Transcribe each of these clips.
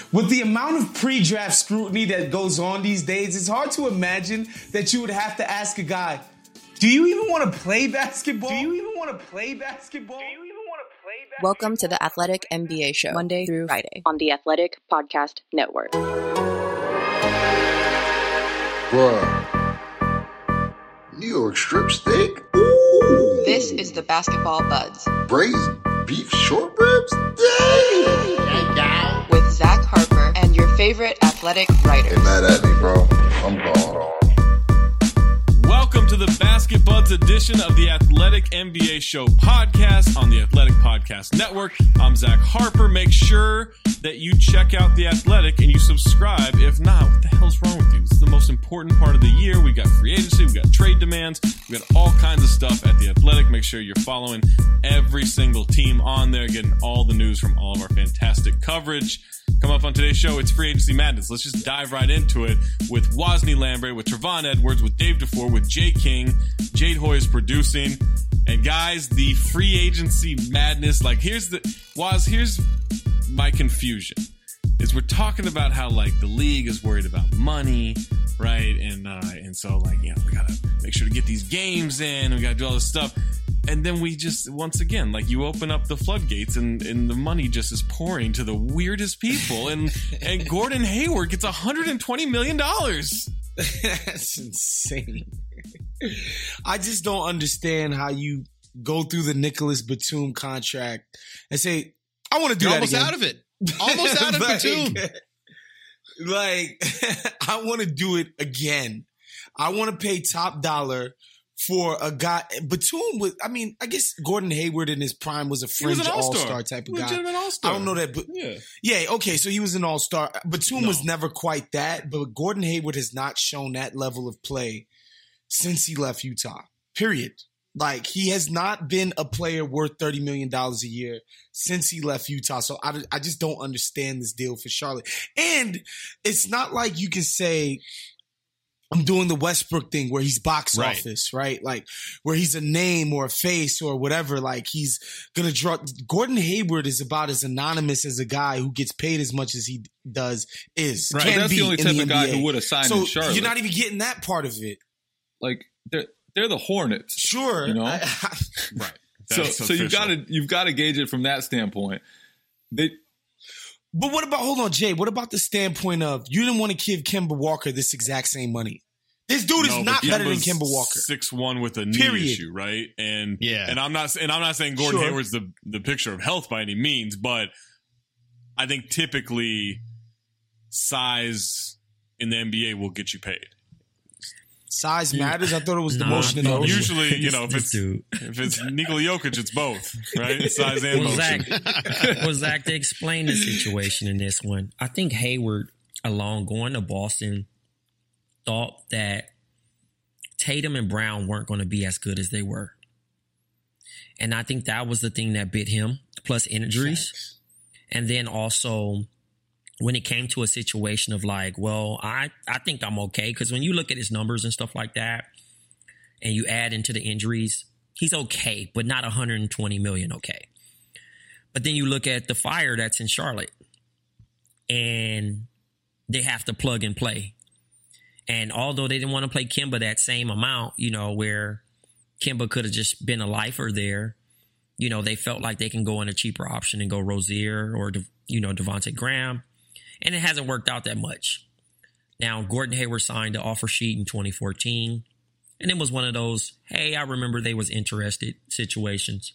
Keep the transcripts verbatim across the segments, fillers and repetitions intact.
With the amount of pre-draft scrutiny that goes on these days, it's hard to imagine that you would have to ask a guy, do you even want to play basketball? Do you even want to play basketball? Do you even want to play basketball? Welcome to the Athletic N B A Show, Monday through Friday on the Athletic Podcast Network. Bruh. New York strip steak? Ooh. This is the Basketball Buds. Braised beef short ribs? Dang! With Zach Harper and your favorite athletic writers. Ain't mad at me, bro. I'm gone. Welcome to the Basket Buds edition of the Athletic N B A Show podcast on the Athletic Podcast Network. I'm Zach Harper. Make sure that you check out The Athletic and you subscribe. If not, what the hell's wrong with you? This is the most important part of the year. We got free agency, we got trade demands, we got all kinds of stuff at The Athletic. Make sure you're following every single team on there, getting all the news from all of our fantastic coverage. Come up on today's show, it's Free Agency Madness. Let's just dive right into it with Wosny Lambre, with Trevon Edwards, with Dave DeFore, with Jay King. Jade Hoy is producing. And guys, the Free Agency Madness, like here's the, Woz, here's my confusion. Is we're talking about how like the league is worried about money, right? And uh, and so like, you know, we gotta make sure to get these games in, and we gotta do all this stuff. And then we just, once again, like you open up the floodgates and, and the money just is pouring to the weirdest people. And and Gordon Hayward gets one hundred twenty million dollars. That's insane. I just don't understand how you go through the Nicholas Batum contract and say, I want to do You're that almost again. out of it. Almost out of like, Batum. Like, I want to do it again. I want to pay top dollar for a guy. Batum was, I mean, I guess Gordon Hayward in his prime was a fringe was an all-star. all-star type of Legitimate guy. all-star. I don't know that, but Yeah. yeah, okay, so he was an all-star. Batum No. was never quite that, but Gordon Hayward has not shown that level of play since he left Utah, period. Like, he has not been a player worth thirty million dollars a year since he left Utah. So I, I just don't understand this deal for Charlotte. And it's not like you can say, I'm doing the Westbrook thing where he's box Right. office, right? Like, where he's a name or a face or whatever. Like, he's going to draw. Gordon Hayward is about as anonymous as a guy who gets paid as much as he does is. Right. Can That's be the only in type the of guy N B A. who would have signed So in Charlotte. you're not even getting that part of it. Like they're they're the Hornets. Sure. You know? I- Right. So That's so you've official. got to you've got to gauge it from that standpoint. They But what about, hold on, Jay, what about the standpoint of you didn't want to give Kemba Walker this exact same money? This dude is No, not but better than Kemba's Kemba Walker. six one with a knee Period. issue, right? And Yeah. and I'm not and I'm not saying Gordon Sure. Hayward's the the picture of health by any means, but I think typically size in the N B A will get you paid. Size matters. I thought it was the Nah, motion in the I thought ocean. Usually, you know, if This it's dude. if it's Nikola Jokic, it's both, right? Size and Well, motion. Zach, well, Zach, to explain the situation in this one, I think Hayward, along going to Boston, thought that Tatum and Brown weren't going to be as good as they were. And I think that was the thing that bit him, plus injuries. And then also when it came to a situation of like, well, I, I think I'm okay. Because when you look at his numbers and stuff like that, and you add into the injuries, he's okay, but not one hundred twenty million okay. But then you look at the fire that's in Charlotte, and they have to plug and play. And although they didn't want to play Kemba that same amount, you know, where Kemba could have just been a lifer there, you know, they felt like they can go on a cheaper option and go Rozier or, you know, Devontae Graham. And it hasn't worked out that much. Now, Gordon Hayward signed the offer sheet in twenty fourteen. And it was one of those, hey, I remember they was interested situations.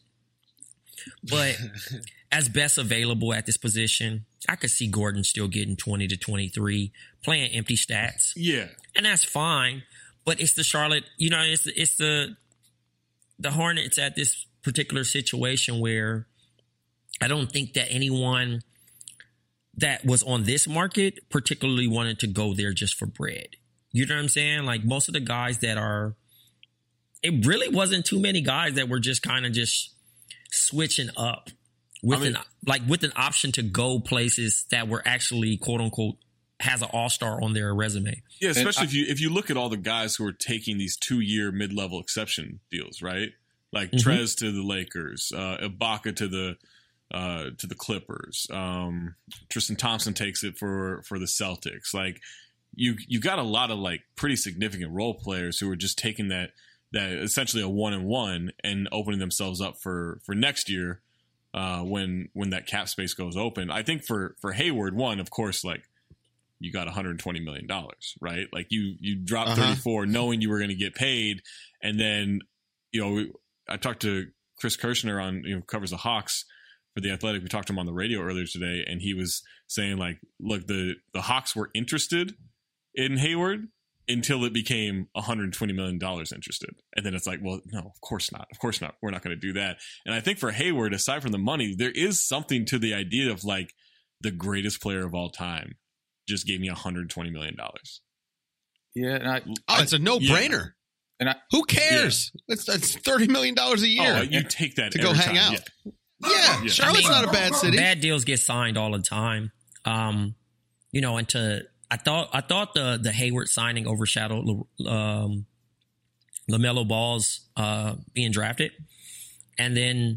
But as best available at this position, I could see Gordon still getting twenty to twenty-three, playing empty stats. Yeah. And that's fine. But it's the Charlotte, you know, it's, it's the the Hornets at this particular situation where I don't think that anyone that was on this market particularly wanted to go there just for bread. You know what I'm saying? Like most of the guys that are, it really wasn't too many guys that were just kind of just switching up with I mean, an like with an option to go places that were actually quote unquote has an all-star on their resume. Yeah, especially I- if you if you look at all the guys who are taking these two year mid level exception deals, right? Like Mhm. Trez to the Lakers, uh, Ibaka to the uh, to the Clippers. Um, Tristan Thompson takes it for for the Celtics. Like you you got a lot of like pretty significant role players who are just taking that that essentially a one and one and opening themselves up for for next year uh, when when that cap space goes open. I think for for Hayward, one, of course, like you got one hundred twenty million dollars, right? Like you you dropped Uh-huh. thirty-four knowing you were going to get paid, and then you know I talked to Chris Kirshner on you know covers the Hawks for The Athletic. We talked to him on the radio earlier today, and he was saying like, look, the the Hawks were interested in Hayward until it became one hundred twenty million dollars interested. And then it's like, well, no, of course not. Of course not. We're not going to do that. And I think for Hayward, aside from the money, there is something to the idea of like the greatest player of all time just gave me one hundred twenty million dollars. Yeah, and I, Oh, it's a no-brainer. and I, Who cares? It's That's thirty million dollars a year. Oh, you take that to go every hang time. out. Yeah. yeah, Yeah. Charlotte's I mean, not a bad city. Bad deals get signed all the time. Um, you know, and to I thought I thought the the Hayward signing overshadowed um, LaMelo Ball's uh, being drafted, and then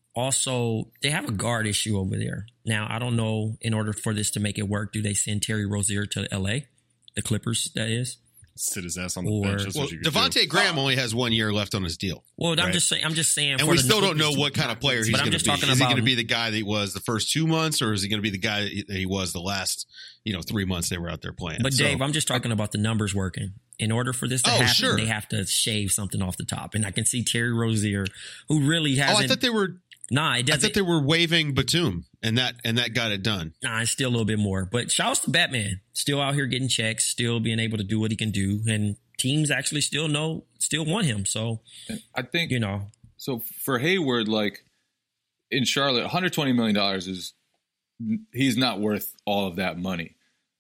also they have a guard issue over there. Now I don't know. In order for this to make it work, do they send Terry Rozier to L A, the Clippers? That is. Sit his ass on the Or- bench. That's Well, what you could Devontae do. Graham only has one year left on his deal. Well, I'm Right. just saying. I'm just saying. And for we the still don't know Clippers- what kind of player he's But I'm going to just be. talking Is he about- going to be the guy that he was the first two months, or is he going to be the guy that he was the last, you know, three months they were out there playing? But So- Dave, I'm just talking about the numbers working. In order for this to Oh, happen, sure. they have to shave something off the top. And I can see Terry Rozier, who really oh, hasn't. I thought they were. nah, it I doesn't. thought they were waving Batum, and that and that got it done. Nah, it's still a little bit more. But shouts to Batman. Still out here getting checks, still being able to do what he can do. And teams actually still know, still want him. So, I think you know. so for Hayward, like in Charlotte, one hundred twenty million dollars is he's not worth all of that money,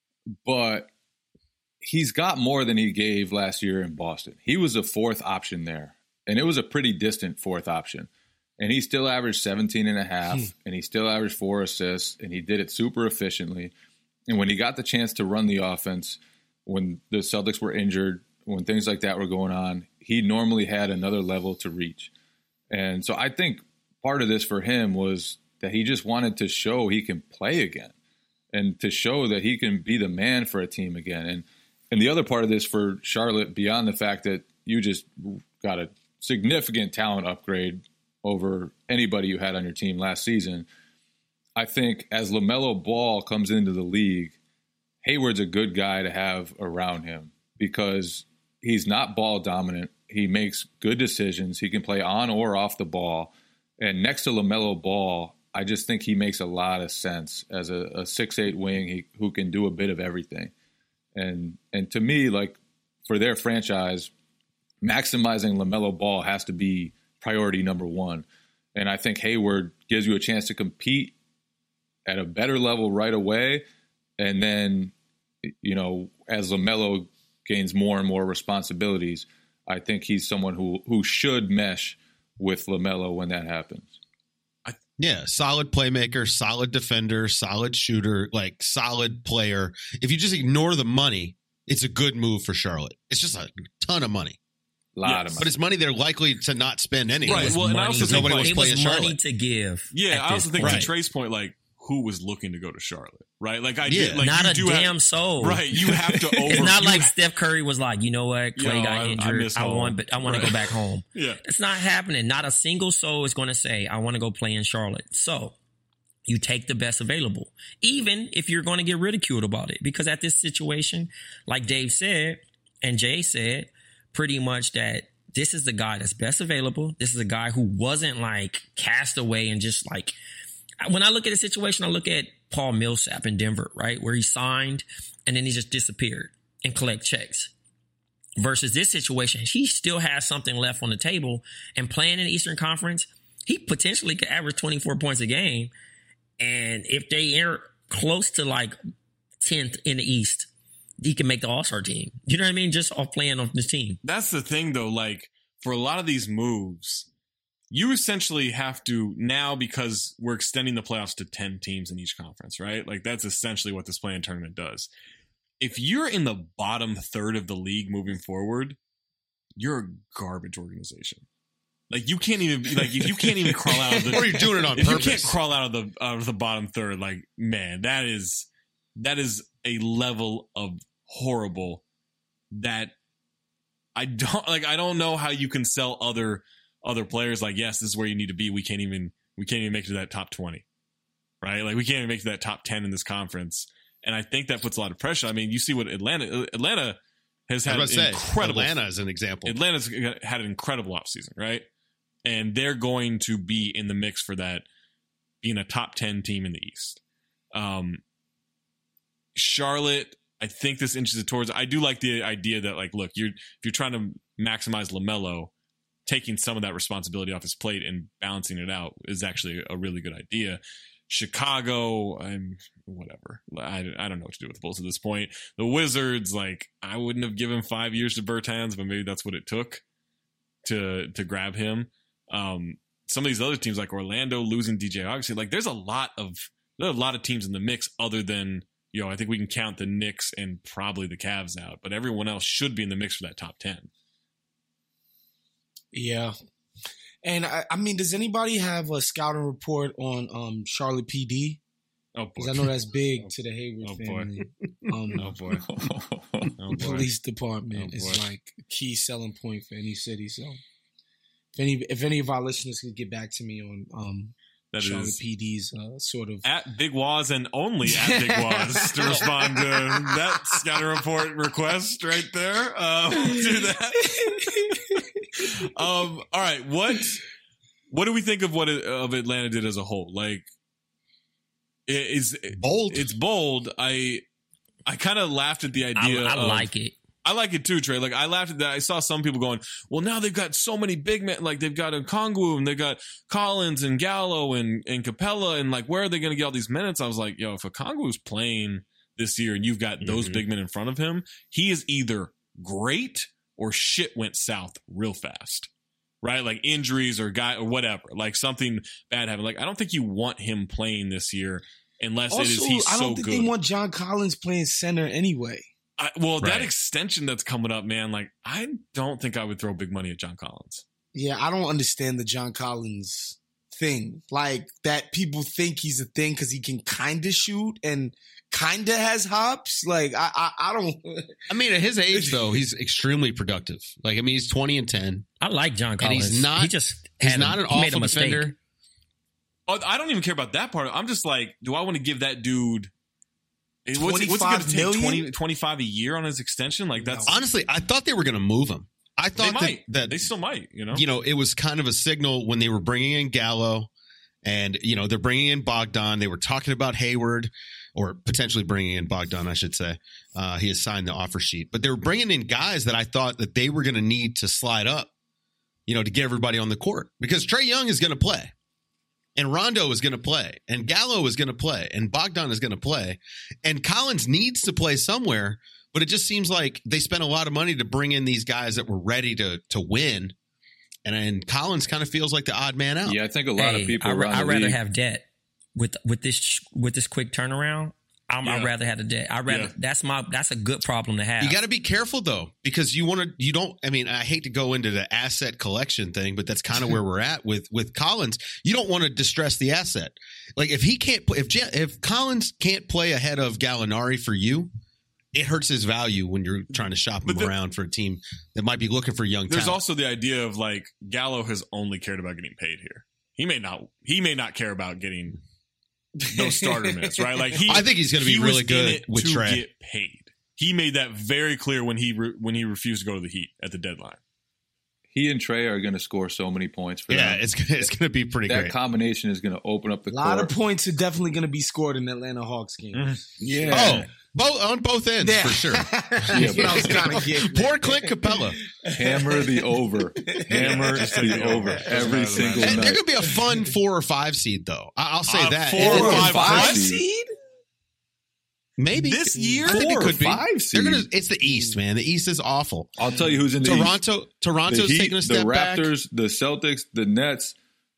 but he's got more than he gave last year in Boston. He was a fourth option there, and it was a pretty distant fourth option. And he still averaged seventeen and a half, Hmm. and he still averaged four assists, and he did it super efficiently. And when he got the chance to run the offense, when the Celtics were injured, when things like that were going on, he normally had another level to reach. And so I think part of this for him was that he just wanted to show he can play again and to show that he can be the man for a team again. And and the other part of this for Charlotte, beyond the fact that you just got a significant talent upgrade over anybody you had on your team last season, I think as LaMelo Ball comes into the league, Hayward's a good guy to have around him because he's not ball dominant. He makes good decisions. He can play on or off the ball. And next to LaMelo Ball, I just think he makes a lot of sense as a, a six eight wing he, who can do a bit of everything. And and to me, like for their franchise, maximizing LaMelo Ball has to be priority number one. And I think Hayward gives you a chance to compete at a better level right away. And then, you know, as LaMelo gains more and more responsibilities, I think he's someone who, who should mesh with LaMelo when that happens. Yeah, solid playmaker, solid defender, solid shooter, like solid player. If you just ignore the money, it's a good move for Charlotte. It's just a ton of money. A lot Yes. of money. But it's money they're likely to not spend anyway. Right, It was well, and I money. also Because think, nobody like, was it playing was money Charlotte. to give. Yeah, at I also this think point. to Trey's point, like who was looking to go to Charlotte, right? Like I Yeah. did, like not you a do damn have, soul. right? You have to over. It's not you like ha- Steph Curry was like, you know what, Clay Yo, got I- I injured. miss I, home. want, but I want Right. to go back home. yeah, It's not happening. Not a single soul is going to say, I want to go play in Charlotte. So you take the best available, even if you're going to get ridiculed about it. Because at this situation, like Dave said and Jay said, pretty much that this is the guy that's best available. This is a guy who wasn't like cast away and just like, when I look at the situation, I look at Paul Millsap in Denver, right? Where he signed and then he just disappeared and collect checks. Versus this situation, he still has something left on the table, and playing in the Eastern Conference, he potentially could average twenty-four points a game. And if they are close to like tenth in the East, he can make the All-Star team. You know what I mean? Just off playing on this team. that's the thing though. Like for a lot of these moves, you essentially have to now, because we're extending the playoffs to ten teams in each conference, right? Like that's essentially what this play-in tournament does. If you're in the bottom third of the league moving forward, you're a garbage organization. Like you can't even like if you can't even crawl out of the Or you're doing it on if purpose. you can't crawl out of the out of the bottom third, like man, that is that is a level of horrible that I don't like. I don't know how you can sell other other players like, yes, this is where you need to be. We can't even we can't even make it to that top twenty, right? Like we can't even make it to that top ten in this conference, and I think that puts a lot of pressure. I mean, you see what Atlanta Atlanta has had I was about to say, incredible. Atlanta is an example. Atlanta's had an incredible offseason, right? And they're going to be in the mix for that, being a top ten team in the East. Um, Charlotte, I think this inches it towards. I do like the idea that, like, look, you're if you're trying to maximize LaMelo, taking some of that responsibility off his plate and balancing it out is actually a really good idea. Chicago, I'm whatever. I, I don't know what to do with the Bulls at this point. The Wizards, like, I wouldn't have given five years to Bertans, but maybe that's what it took to to grab him. Um, some of these other teams like Orlando losing D J Augustin, like there's a lot of there are a lot of teams in the mix other than, you know, I think we can count the Knicks and probably the Cavs out, but everyone else should be in the mix for that top ten. Yeah. And I, I mean, does anybody have a scouting report on um, Charlotte P D? Oh boy. Because I know that's big to the Hayward Oh, boy. family. Um, Oh boy. Oh boy. police department Oh, is boy. like a key selling point for any city. So if any if any of our listeners could get back to me on um, That Charlotte is P D's uh, sort of at Big Waz and only at Big Waz to respond to that scouting report request right there. Um, do that. um, all right. What what do we think of what it, of Atlanta did as a whole? Like, it is Bold. It's bold. I I kind of laughed at the I, idea. I of, like it. I like it too, Trey. Like I laughed at that. I saw some people going, "Well, now they've got so many big men. Like they've got Okongwu and they've got Collins and Gallo and and Capella, and like where are they going to get all these minutes?" I was like, "Yo, if Okongwu's playing this year and you've got those Mhm. big men in front of him, he is either great or shit went south real fast." Right? Like injuries or guy or whatever. Like something bad happened. Like I don't think you want him playing this year unless also, it is he's I don't so think good. they want John Collins playing center anyway. I, well, that Right. extension that's coming up, man, like I don't think I would throw big money at John Collins. Yeah, I don't understand the John Collins thing. Like that people think he's a thing because he can kind of shoot and kind of has hops. Like I, I, I don't. I mean, at his age, though, he's extremely productive. Like, I mean, he's twenty and ten. I like John And Collins. he's not- He just He's had a- not an he made a awful mistake. defender. Oh, I don't even care about that part. I'm just like, do I want to give that dude what's, he- what's he going to twenty-five take million? twenty, twenty-five a year on his extension? Like that's Honestly, I thought they were going to move him. I they thought that, might. that they still might. You know, you know, it was kind of a signal when they were bringing in Gallo and, you know, they're bringing in Bogdan. They were talking about Hayward or potentially bringing in Bogdan, I should say. Uh, he has signed the offer sheet. But they were bringing in guys that I thought that they were going to need to slide up, you know, to get everybody on the court. Because Trae Young is going to play. And Rondo is going to play. And Gallo is going to play. And Bogdan is going to play. And Collins needs to play somewhere. But it just seems like they spent a lot of money to bring in these guys that were ready to to win. And, and Collins kind of feels like the odd man out. Yeah, I think a lot Hey, of people I, around I'd the rather league- have debt with with this with this quick turnaround. I'm, Yeah. I'd rather have the debt. I rather Yeah. that's my that's a good problem to have. You got to be careful though, because you want to. You don't. I mean, I hate to go into the asset collection thing, but that's kind of where we're at with with Collins. You don't want to distress the asset. Like if he can't, if Ja- if Collins can't play ahead of Gallinari for you, it hurts his value when you're trying to shop him But the- around for a team that might be looking for young there's talent. also the idea of like Gallo has only cared about getting paid here. He may not. He may not care about getting those starter minutes, right? Like he, I think he's going to be he really was in good it with to Trae. get paid. He made that very clear when he re, when he refused to go to the Heat at the deadline. he and Trey are going to score so many points for Yeah, them. it's gonna- it's going to be pretty that great. combination is going to open up the A lot court. of points are definitely going to be scored in Atlanta Hawks games. Yeah. Oh, both on both ends for sure. Yeah, but I was kind of getting. Poor Clint Capella. Hammer the over. Hammer the over every single And they're night. going to be a fun four or five seed, though. I- I'll say Uh, that. four And- or and- five Five what? seed? Maybe This year? I think Four it or could be. five They're gonna, seed. it's the East, man. The East is awful. I'll tell you who's in the East. Toronto, Toronto's the Heat, taking a step the back. Raptors, the Celtics, the Nets.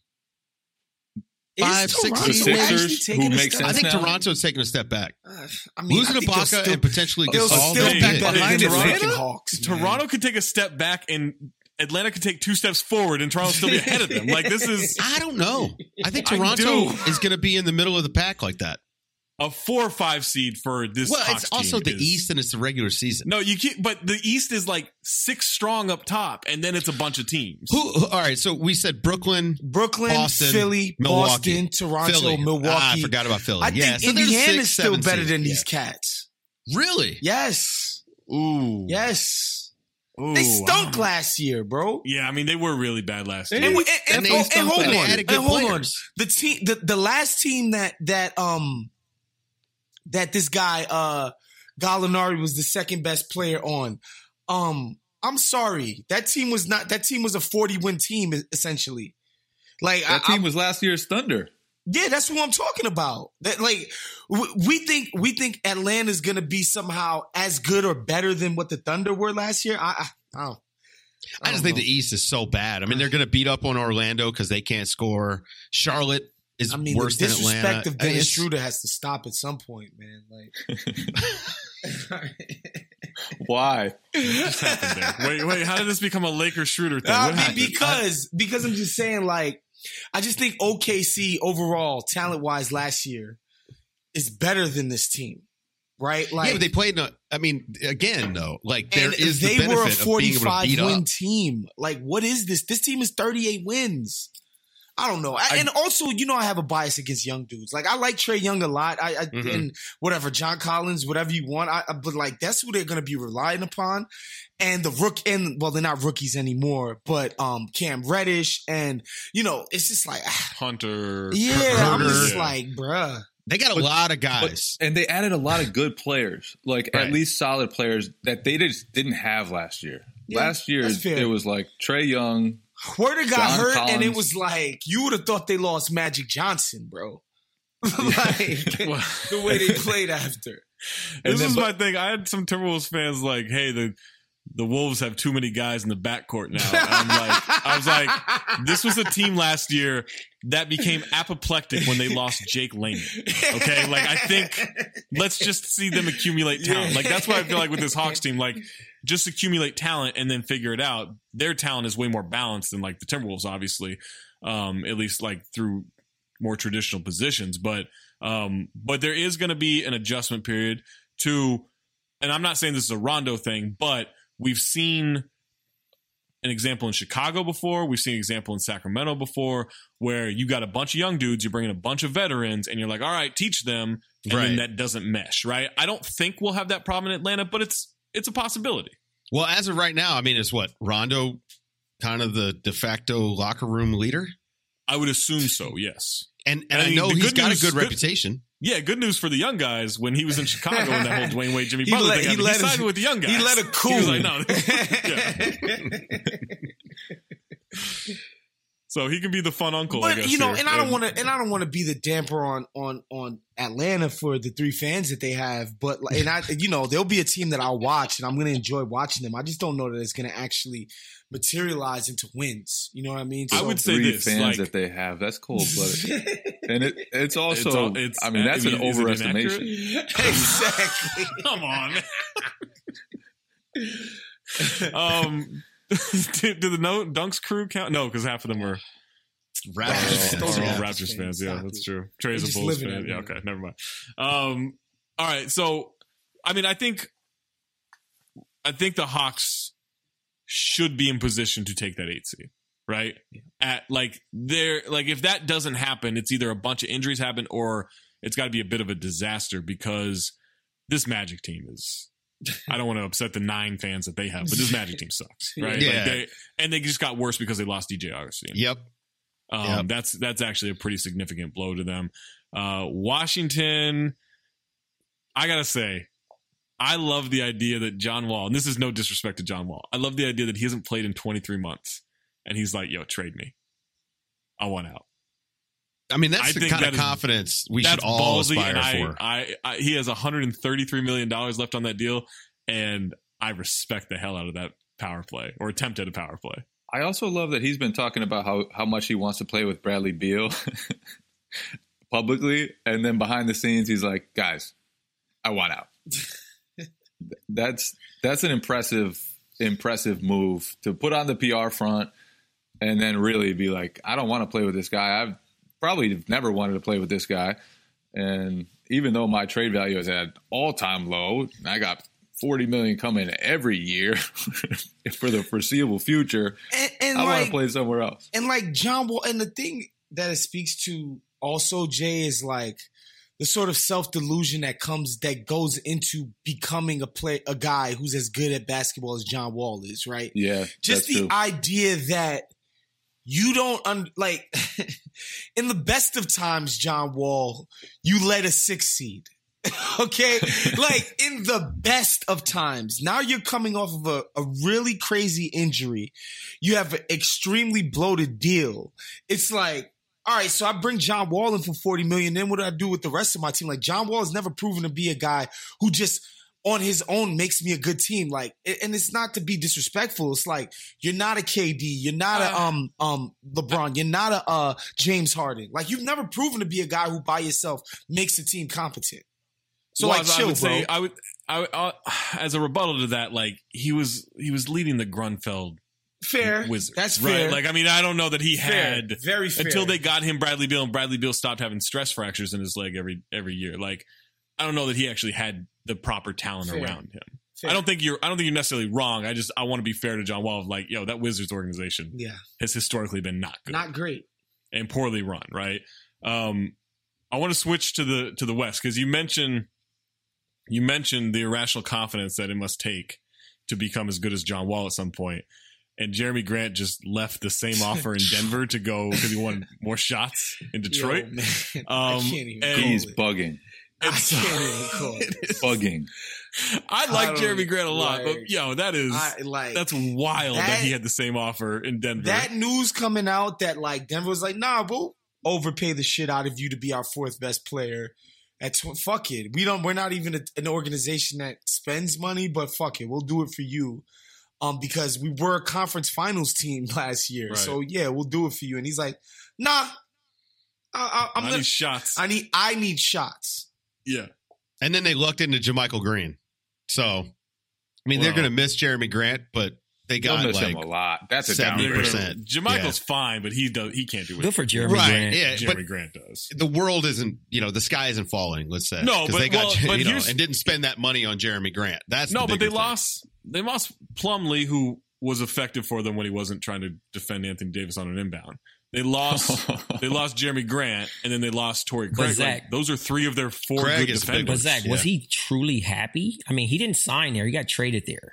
Five, Is six, Toronto the Sixers, actually taking who a makes step I sense think now? Toronto's taking a step back. Uh, I mean, Losing I think Ibaka they'll still- and potentially they'll Gasol. still they be did. better behind than the Toronto. fucking Hawks. man. Toronto could take a step back and Atlanta could take two steps forward and Toronto still be ahead of them. Like this is I don't know. I think I Toronto do. is going to be in the middle of the pack like that. a four or five seed for this. Well, Hawks it's also team the is- East and it's the regular season. No, you can't. But the East is like six strong up top, and then it's a bunch of teams. Who, who- all right, so we said Brooklyn, Brooklyn, Boston, Philly, Milwaukee, Boston, Toronto, Philly. Milwaukee. Ah, I forgot about Philly. I yeah, think so there's Indiana's six, still seven better seeds. than these Yeah. cats. Really? Yes. Ooh, Yes. Ooh, They stunk wow. last year, bro. Yeah, I mean they were really bad last And, year. and, and, And and, they and stunk hold last on, year. They added good and hold on. players. The team, the, the last team that that um that this guy uh Gallinari was the second best player on. Um, I'm sorry, that team was not. That team was a forty win team essentially. Like That I, team I, was last year's Thunder. yeah, that's what I'm talking about. That like we, we think we think Atlanta's gonna be somehow as good or better than what the Thunder were last year. I I, I don't. I just think the East is so bad. I mean, they're going to beat up on Orlando because they can't score. Charlotte is I mean, worse the than disrespect Atlanta. of Dennis It's- Schroeder has to stop at some point, man. Like, Why? Just happened there. Wait, wait. How did this become a Lakers Schroeder thing? I What mean, happened? because because I'm just saying, like, I just think O K C overall, talent wise, last year is better than this team, right? Like, yeah, but they played. In a, I mean, again, though, like there and is the they benefit were a of being able to forty-five beat win up. team. Like, what is this? This team is thirty-eight wins. I don't know. I, and also, you know, I have a bias against young dudes. Like, I like Trey Young a lot. I, I Mhm. and whatever, John Collins, whatever you want. I, I but like that's who they're going to be relying upon. And the rook, and well, they're not rookies anymore. But um, Cam Reddish, and you know, it's just like, ah, Hunter. yeah, I'm Herder. just Yeah. like, bruh. They got a But- lot of But, guys. and they added a lot of good players, like Right. at least solid players that they just didn't have last year. Yeah, last year, that's fair. it was like Trey Young. Werder got John hurt, and it Collins. was like you would have thought they lost Magic Johnson, bro. Like the way they played after. And This then- is but- my thing. I had some Timberwolves fans like, "Hey, the the Wolves have too many guys in the backcourt now." And I'm like, I was like, this was a team last year that became apoplectic when they lost Jake Layman. Okay, like I think let's just see them accumulate talent. Like that's what I feel like with this Hawks team. Like just accumulate talent and then figure it out. Their talent is way more balanced than like the Timberwolves, obviously, um, at least like through more traditional positions. But um, but there is going to be an adjustment period to, and I'm not saying this is a Rondo thing, but we've seen an example in Chicago before. We've seen an example in Sacramento before where you got a bunch of young dudes, you bring in a bunch of veterans, and you're like, all right, teach them. And Right. then that doesn't mesh, right? I don't think we'll have that problem in Atlanta, but it's it's a possibility. Well, as of right now, I mean, is what Rondo kind of the de facto locker room leader, I would assume so, yes. and and I I, mean, know the he's good got news- a good good- reputation. Yeah, good news for the young guys. When he was in Chicago and that whole Dwayne Wade, Jimmy He Butler let- thing, he happened, he, let sided us- with the young guys. he let it He was cool. like, no. Yeah. So he can be the fun uncle, I But guess. you know, here. and I don't want to, and I don't want to be the damper on on on Atlanta for the three fans that they have. But like, and I, you know, there'll be a team that I'll watch, and I'm going to enjoy watching them. I just don't know that it's going to actually materialize into wins. You know what I mean? I So- would say Three this, fans like- that they have. That's cold blooded. And it, it's also, It's all- it's- I mean, that's I an mean, is it overestimation. exactly. Come on. um, do, do the no Dunks crew count? No, because half of them are, Raptors. are, Those are are all Raptors Raptors fans. fans. Yeah, Stop that's it. true. They Trey's a just Bulls live in fan. Yeah, Atlanta. okay, never mind. Um, all right, so I mean, I think, I think the Hawks should be in position to take that eight seed, right? At like they're like if that doesn't happen, it's either a bunch of injuries happen or it's got to be a bit of a disaster because this Magic team is. I don't want to upset the nine fans that they have, but this Magic team sucks, right? Yeah. Like they, and they just got worse because they lost D J Augustine. Yep. Um, Yep. That's that's actually a pretty significant blow to them. Uh, Washington, I gotta say, I love the idea that John Wall, and this is no disrespect to John Wall, I love the idea that he hasn't played in twenty-three months, and he's like, "Yo, trade me. I want out." I mean, that's I the think kind that of is- confidence we That's should all ballsy, aspire and I, for. I, I, he has one hundred thirty-three million dollars left on that deal, and I respect the hell out of that power play or attempt at a power play. I also love that he's been talking about how, how much he wants to play with Bradley Beal publicly. And then behind the scenes, he's like, guys, I want out. that's that's an impressive impressive move to put on the P R front and then really be like, I don't want to play with this guy. I've probably never wanted to play with this guy. And even though my trade value is at all-time low, I got forty million dollars coming every year for the foreseeable future. And, and I like, want to play somewhere else. And like John Wall, and the thing that it speaks to also, Jay, is like the sort of self-delusion that comes, that goes into becoming a play, a guy who's as good at basketball as John Wall is, right? Yeah, Just that's the true. idea that you don't, un- like, in the best of times, John Wall, you led a six seed. Okay? Like, in the best of times. Now you're coming off of a, a really crazy injury. You have an extremely bloated deal. It's like, all right, so I bring John Wall in for forty million dollars. Then what do I do with the rest of my team? Like, John Wall has never proven to be a guy who just on his own makes me a good team. Like, and it's not to be disrespectful. It's like, you're not a K D. You're not a um um LeBron. You're not a uh, James Harden. Like, you've never proven to be a guy who by yourself makes a team competent. So well, like, I chill, would bro. say I would, I, I, as a rebuttal to that, like he was, he was leading the Grunfeld Fair. Wizards. That's right. fair. Like, I mean, I don't know that he Fair. had Very fair. until they got him Bradley Beal, and Bradley Beal stopped having stress fractures in his leg every every year. Like, I don't know that he actually had the proper talent Fair. around him. Fair. I don't think you're. I don't think you're necessarily wrong. I just I want to be fair to John Wall. Of like, yo, that Wizards organization Yeah. has historically been not good, Not great. and poorly run. Right. Um, I want to switch to the to the West because you mentioned you mentioned the irrational confidence that it must take to become as good as John Wall at some point. And Jeremy Grant just left the same offer in Denver to go because he wanted more shots in Detroit. Yo, man, Um, I can't even and call He's it. bugging. I can't even call it. Bugging. I I like don't- Jeremy Grant a lot, like, but yo, that is I, like, that's wild that, that- he had the same offer in Denver. that news coming out that like Denver was like, nah, we'll overpay the shit out of you to be our fourth best player. At tw- fuck it, we don't. We're not even a, an organization that spends money, but fuck it, we'll do it for you. Um, because we were a conference finals team last year, Right. so yeah, we'll do it for you. And he's like, nah, I, I, I'm I gonna. need shots. I need. I need shots. yeah. And then they lucked into JaMychal Green. So, I mean, they're Well- going to miss Jeremy Grant, but they They'll got miss like him a lot. That's a seventy downgrade. percent. Jamichael's fine, but he does he can't do what Good for Jeremy Right, Grant. yeah. Jeremy but Grant does. the world isn't, you know, the sky isn't falling, let's say. No, 'Cause but- they got, well, but you know, here's- and didn't spend that money on Jeremy Grant. That's No, the but they bigger thing. lost they lost Plumlee, who was effective for them when he wasn't trying to defend Anthony Davis on an inbound. They lost they lost Jeremy Grant, and then they lost Torrey But Craig. Zach- Like, those are three of their four Craig good is big. But defenders. Zach, Yeah. was he truly happy? I mean, he didn't sign there. He got traded there.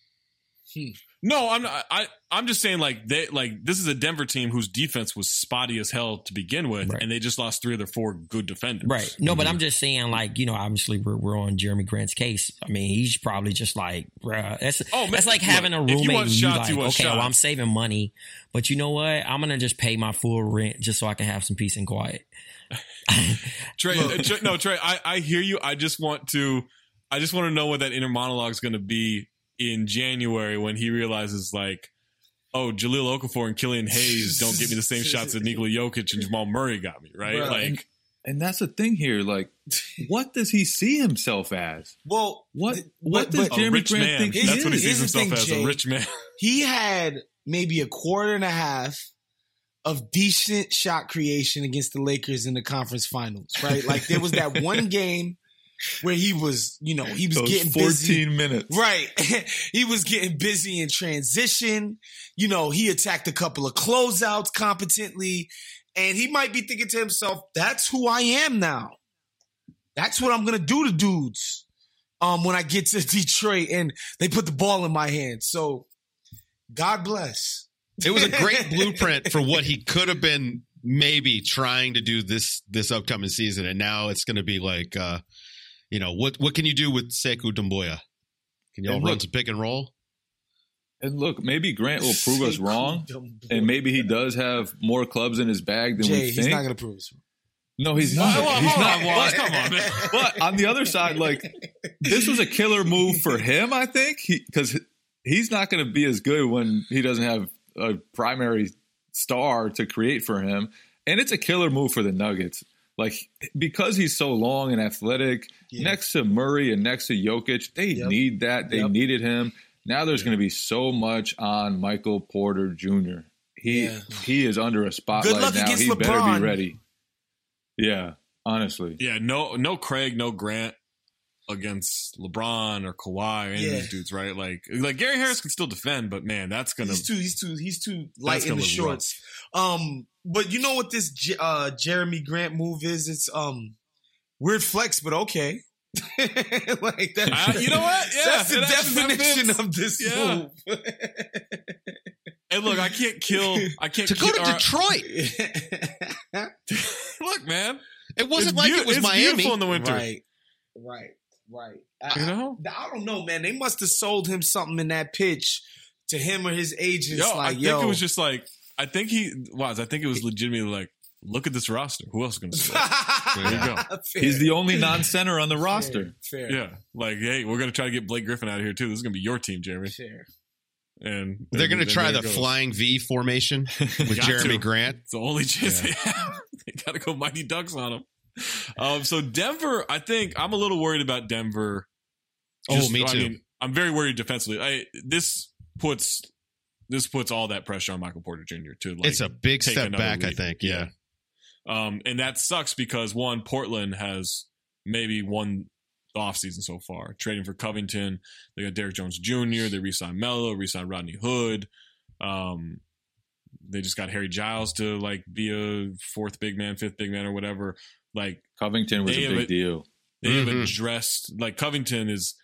No, I'm not, I I'm just saying like they like this is a Denver team whose defense was spotty as hell to begin with, Right. and they just lost three of their four good defenders. Right. No, but I'm just saying, like, you know, obviously we're, we're on Jeremy Grant's case. I mean, he's probably just like, bruh, that's, Oh, man, that's like look, having a if you roommate want and you shots, like, you want okay, well, I'm shots. saving money, but you know what? I'm going to just pay my full rent just so I can have some peace and quiet. Trey, uh, Trey no Trey, I, I hear you. I just want to I just want to know what that inner monologue is going to be in January when he realizes like, oh, Jahlil Okafor and Killian Hayes don't get me the same shots that Nikola Jokic and Jamal Murray got me, right? Right. Like, And that's the thing here. Like, what does he see himself as? Well, What th- what but- does but a Jeremy rich Grant man. think he That's what he is? sees Here's the himself thing, as, Jay. a rich man. he had maybe a quarter and a half of decent shot creation against the Lakers in the conference finals, right? Like there was that one game where he was, you know, he was Those getting fourteen busy. minutes. Right. He was getting busy in transition. You know, he attacked a couple of closeouts competently. And he might be thinking to himself, that's who I am now. That's what I'm going to do to dudes um, when I get to Detroit and they put the ball in my hand. So God bless. It was a great blueprint for what he could have been maybe trying to do this this upcoming season. And now it's going to be like, uh, you know, what what can you do with Sekou Doumbouya? Can y'all And run look- some pick and roll? And look, maybe Grant will prove us Sekou wrong, Doumbouya. and maybe he does have more clubs in his bag than Jay, we he's think. not going to prove us wrong. No, he's Hold not. on, he's hold not. on, Wallace. But- Come on, man. But on the other side, like this was a killer move for him, I think, because he's not going to be as good when he doesn't have a primary star to create for him, and it's a killer move for the Nuggets. Like because he's so long and athletic, Yeah. next to Murray and next to Jokic, they Yep. need that. They Yep. needed him. Now there's going to be so much on Michael Porter Junior He Yeah. he is under a Good spotlight luck now. against He better LeBron. be ready. Yeah, honestly. Yeah, no, no Craig, no Grant against LeBron or Kawhi or any Yeah. of these dudes, right? Like, like Gary Harris can still defend, but man, that's gonna. He's too. He's too. He's too light in gonna the look shorts. Um, but you know what this J- uh, Jeremy Grant move is? It's um weird flex, but okay. Like that. Uh, you know what? Yeah, that's the it actually definition fits. of this Yeah. move. And look, I can't kill. I can't To go kill, to or- Detroit. Look, man, It wasn't it's like beau- it was it's Miami. beautiful in the winter. Right, right, right. I, You know? I, I don't know, man. They must have sold him something in that pitch to him or his agents. Yo, I like, think yo, it was just like I think he was. I think it was legitimately like, look at this roster. Who else is going to score? There you go. Fair. He's the only non-center on the roster. Fair, fair, Yeah, like hey, we're going to try to get Blake Griffin out of here too. This is going to be your team, Jeremy. fair. And They're going to and try there the it goes. flying V formation with Got Jeremy to. Grant. It's the only chance they have. They got to go Mighty Ducks on them. Um, so Denver, I think I'm a little worried about Denver. Oh, me I too. mean, I'm very worried defensively. I, this puts this puts all that pressure on Michael Porter Junior to like. It's a big take step another back, I leap. think. Yeah. Um, and that sucks because one, Portland has maybe won the offseason so far, trading for Covington. They got Derrick Jones Junior They re-signed Melo, re-signed Rodney Hood. Um, they just got Harry Giles to like be a fourth big man, fifth big man, or whatever. Like Covington was They a have big a- deal. they Mhm. have addressed like Covington is.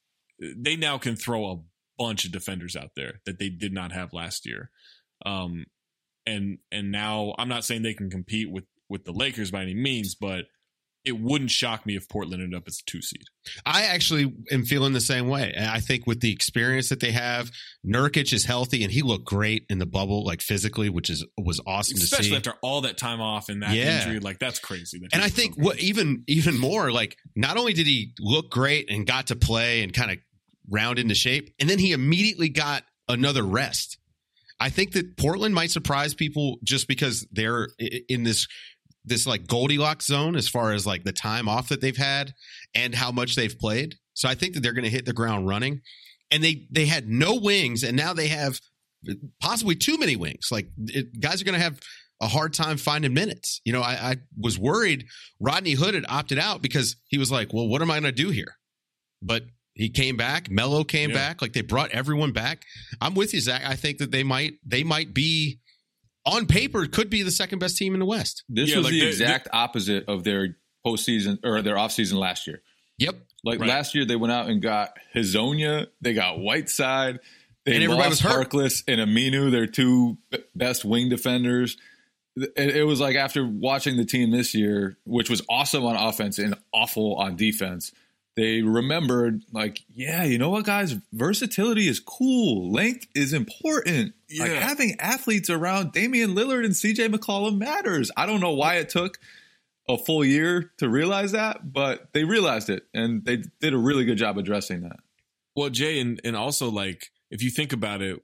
They now can throw a bunch of defenders out there that they did not have last year. Um, and and now I'm not saying they can compete with with the Lakers by any means, but it wouldn't shock me if Portland ended up as a two seed. I actually am feeling the same way. And I think with the experience that they have, Nurkic is healthy and he looked great in the bubble, like physically, which is was awesome Especially to see. after all that time off and that Yeah. injury, like that's crazy. That And he I was think so good. what even even more, like not only did he look great and got to play and kind of round into shape, and then he immediately got another rest. I think that Portland might surprise people just because they're i- in this this like Goldilocks zone as far as like the time off that they've had and how much they've played. So I think that they're going to hit the ground running. And they they had no wings, and now they have possibly too many wings. Like it, guys are going to have a hard time finding minutes. You know, I, I was worried Rodney Hood had opted out because he was like, well, what am I going to do here? But he came back. Melo came Yeah. back. Like they brought everyone back. I'm with you, Zach. I think that they might they might be on paper could be the second best team in the West. This Yeah, was like the they- exact opposite of their postseason or their offseason last year. Yep. Like Right. last year, they went out and got Hazonia. They got Whiteside. They And everybody lost was hurt. Harkless and Aminu, their two b- best wing defenders. It, it was like after watching the team this year, which was awesome on offense and awful on defense, they remembered, like, yeah, you know what, guys? Versatility is cool. Length is important. Like Yeah. having athletes around Damian Lillard and C J McCollum matters. I don't know why it took a full year to realize that, but they realized it, and they did a really good job addressing that. Well, Jay, and, and also like if you think about it,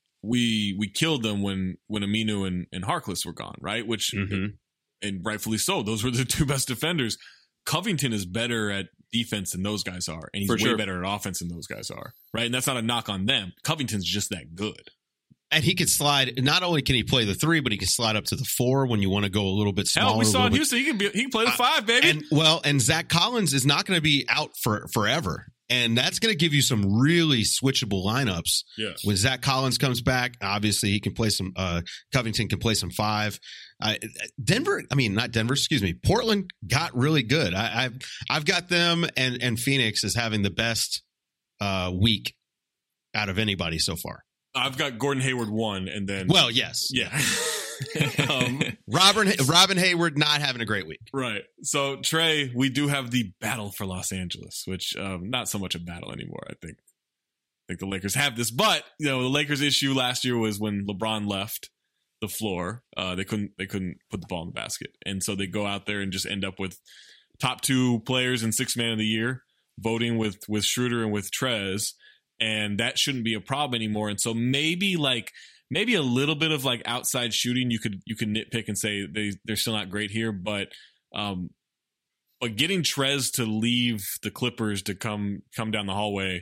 we we killed them when when Aminu and, and Harkless were gone, right? Which Mhm. and rightfully so. Those were the two best defenders. Covington is better at defense than those guys are, and he's For way sure. better at offense than those guys are, right? And that's not a knock on them. Covington's just that good. And he could slide. Not only can he play the three, but he can slide up to the four when you want to go a little bit smaller. Hell, we a saw little in bit- Houston. He can be he can play the Uh, five, baby. And well, and Zach Collins is not going to be out for forever, and that's going to give you some really switchable lineups. yeah. When Zach Collins comes back, obviously he can play some. Uh, Covington can play some five. Uh, Denver, I mean not Denver, excuse me. Portland got really good. I, I've I've got them and and Phoenix as having the best uh, week out of anybody so far. I've got Gordon Hayward one, and then Well, yes, yeah. um, Robin Robin Hayward not having a great week. Right. So Trey, we do have the battle for Los Angeles, which um, not so much a battle anymore. I think. I think the Lakers have this, but you know the Lakers' issue last year was when LeBron left the floor, uh, they couldn't they couldn't put the ball in the basket, and so they go out there and just end up with top two players and sixth man of the year voting with with Schroeder and with Trez, and that shouldn't be a problem anymore. And so maybe like. Maybe a little bit of like outside shooting you could you could nitpick and say they they're still not great here, but um, but getting Trez to leave the Clippers to come come down the hallway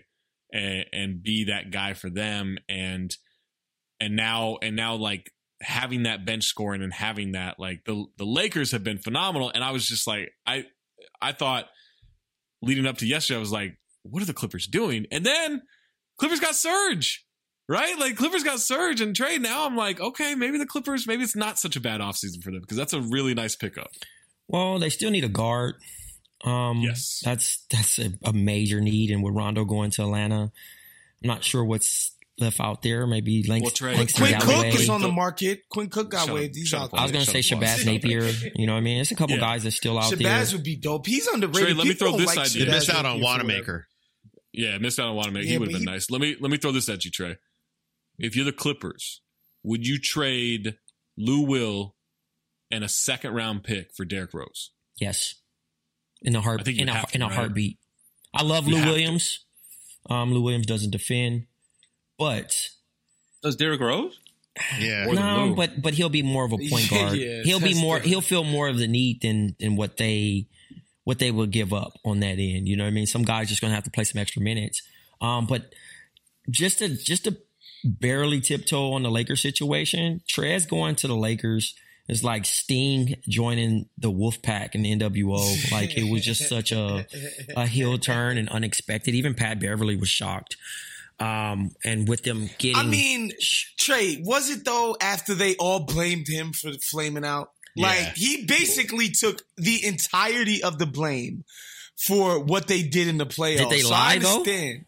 and, and be that guy for them. And and now and now like having that bench scoring and having that, like the the Lakers have been phenomenal. And I was just like, I I thought leading up to yesterday, I was like, what are the Clippers doing? And then Clippers got Serge, right? Like Clippers got Serge and trade. Now I'm like, okay, maybe the Clippers, maybe it's not such a bad offseason for them because that's a really nice pickup. Well, they still need a guard. Um, yes. That's that's a, a major need. And with Rondo going to Atlanta, I'm not sure what's left out there. Maybe Langston, well, Langston Quinn Galloway. Cook is on the market. Quinn Cook got Shut waived. up, He's shut out up. there. I was going to say Shut up, Shabazz boss. Napier. You know what I mean? There's a couple Yeah. guys that still out there. Shabazz would be dope. He's underrated. Trey, let me People throw don't this like idea. You Shabazz missed out on Napier for whatever. Wanamaker. Yeah, missed out on Wanamaker. Yeah, he would but have been he- nice. Let me let me throw this at you, Trey. If you're the Clippers, would you trade Lou Will and a second round pick for Derrick Rose? Yes. In a heart I think you in a have to, in a right? heartbeat. I love You Lou have to. Williams. Um, Lou Williams doesn't defend, but Does Derrick Rose? Yeah. Or the no, Lou. but but he'll be more of a point Yeah, guard. yeah, he'll be that's more. different. He'll feel more of the need than than what they what they will give up on that end. You know what I mean? Some guys just gonna have to play some extra minutes. Um, but just to just to barely tiptoe on the Lakers situation, Trez going to the Lakers is like Sting joining the Wolfpack in the N W O. Like it was just such a a heel turn and unexpected. Even Pat Beverly was shocked. Um, and with them getting, I mean, Trey, was it though after they all blamed him for flaming out? Like Yeah. he basically took the entirety of the blame for what they did in the playoffs. Did they So lie, I though? understand.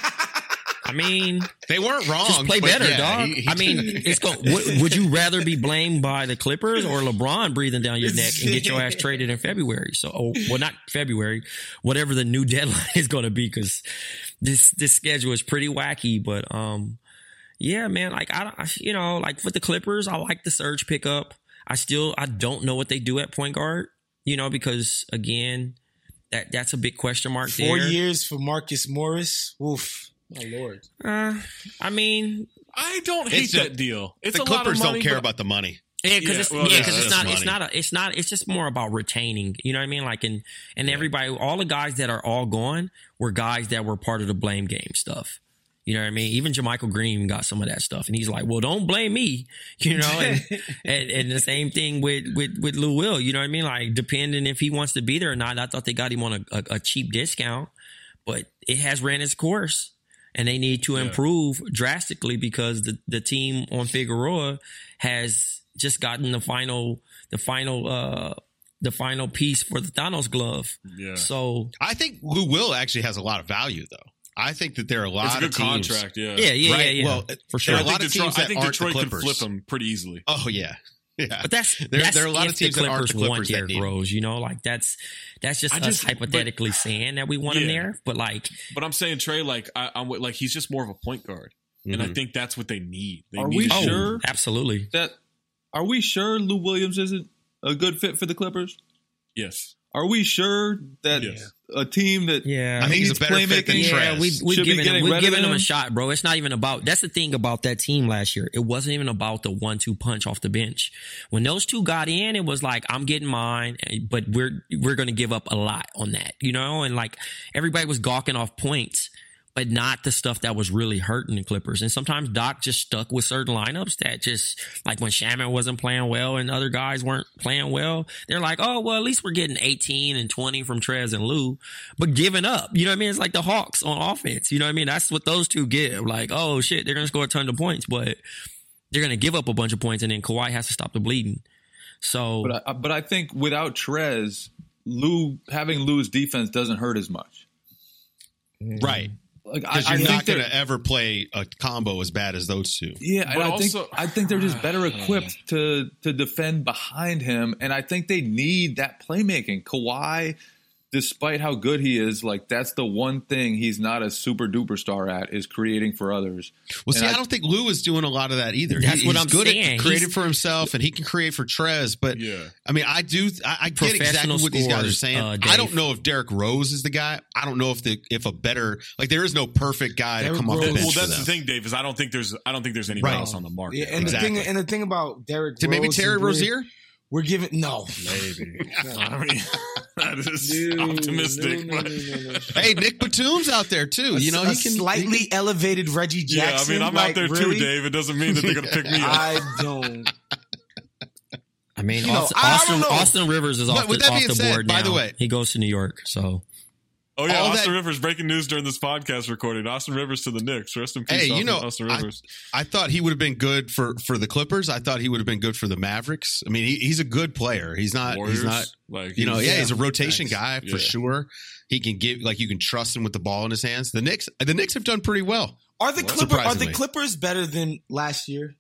I mean, They weren't wrong. just play but better, yeah, dog. he- he I mean, did. it's go. Would, would you rather be blamed by the Clippers or LeBron breathing down your neck and get your ass traded in February? So, oh, well, not February, whatever the new deadline is going to be, because this this schedule is pretty wacky. But um, yeah, man, like I, I, you know, like with the Clippers, I like the surge pickup. I still, I don't know what they do at point guard, you know, because again, that that's a big question mark Four there. years for Marcus Morris. Oof, my lord. Uh, I mean, I don't hate It's just- that deal. It's the a lot of Clippers money, don't care but- about the money. Yeah, because Yeah, it's well, yeah, yeah, 'cause it's that's not it's money. not a it's not it's just more about retaining. You know what I mean? Like and and everybody, all the guys that are all gone were guys that were part of the blame game stuff. You know what I mean? Even JaMychal Green got some of that stuff, and he's like, "Well, don't blame me," you know. And and, and the same thing with with with Lou Will. You know what I mean? Like depending if he wants to be there or not. I thought they got him on a, a, a cheap discount, but it has ran its course. And they need to improve drastically because the, the team on Figueroa has just gotten the final the final uh the final piece for the Thanos glove. Yeah. So I think Lou Will actually has a lot of value, though. I think that there are a lot It's a good of teams. contract, yeah. yeah, yeah, Right, yeah, yeah. well, for sure. there are I a lot think of Detroit, teams I that think aren't the Detroit could Clippers. flip them pretty easily. Oh yeah, yeah. But that's there, that's there are a lot if of teams the that aren't Clippers the want Clippers that Derrick need. Rose. You know, like that's that's just I us just- hypothetically saying that we want him Yeah. there. But like, But I'm saying Trey, like I, I'm with- like he's just more of a point guard, and I Mhm. think that's what they need. They Are need we oh, sure? absolutely. That are we sure Lou Williams isn't a good fit for the Clippers? Yes. Are we sure that Yes. a team that Yeah, I think he's a needs better fit than playmaking- Trez. Yeah, we, we've should be given him, getting we've rid of given him a him? shot, bro. It's not even about. That's the thing about that team last year. It wasn't even about the one-two punch off the bench. When those two got in, it was like I'm getting mine, but we're we're going to give up a lot on that, you know. And like everybody was gawking off points, but not the stuff that was really hurting the Clippers. And sometimes Doc just stuck with certain lineups that just, like when Shaman wasn't playing well and other guys weren't playing well, they're like, oh, well, at least we're getting eighteen and twenty from Trez and Lou, but giving up. You know what I mean? It's like the Hawks on offense. You know what I mean? That's what those two give. Like, oh, shit, they're going to score a ton of points, but they're going to give up a bunch of points, and then Kawhi has to stop the bleeding. So, But I, but I think without Trez, Lou having Lou's defense doesn't hurt as much. right? Like I, Because I you're think not going they're- to ever play a combo as bad as those two. Yeah, and But I also- think I think they're just better equipped to to defend behind him, and I think they need that playmaking. Kawhi, despite how good he is, like that's the one thing he's not a super duper star at is creating for others. Well, And see, I, I- don't think Lou is doing a lot of that either. That's He- what he's I'm good saying. at creating He's- for himself, and he can create for Trez. But Yeah. I mean, I do. I, I get exactly Professional what these guys are scores, saying. uh, I don't Dave. know if Derrick Rose is the guy. I don't know if the if a better like there is no perfect guy Derrick to come off Rose- the Well, bench for that's them. the thing, Dave. Is I don't think there's I don't think there's anybody Right. else on the market. Yeah, and Exactly. the thing and the thing about Derrick Did Rose maybe Terry is weird. Rozier? We're giving no. Maybe. I mean, that is No, optimistic. no, no, but- no, no, no. Hey, Nick Batum's out there too. You know, a he can slightly he can- elevated Reggie Yeah, I Jackson. mean, I'm like, out there really? too, Dave. It doesn't mean that they're going to pick me up. I don't. I mean, You know, Austin, I- I Austin, don't know. Austin Rivers is But off with the, that off being the said, board by now. the way- He goes to New York, so Oh, yeah, all Austin that- Rivers. Breaking news during this podcast recording. Austin Rivers to the Knicks. Rest in peace, Hey, you Austin, know, Austin I- Rivers. I thought he would have been good for, for the Clippers. I thought he would have been good for the Mavericks. I mean, he, he's a good player. He's not. Warriors. He's not. like, You know, he's- yeah, he's a rotation guy for Yeah. sure. He can give like you can trust him with the ball in his hands. The Knicks, the Knicks have done pretty well. Are the Clipper, are the Surprisingly. Clippers better than last year?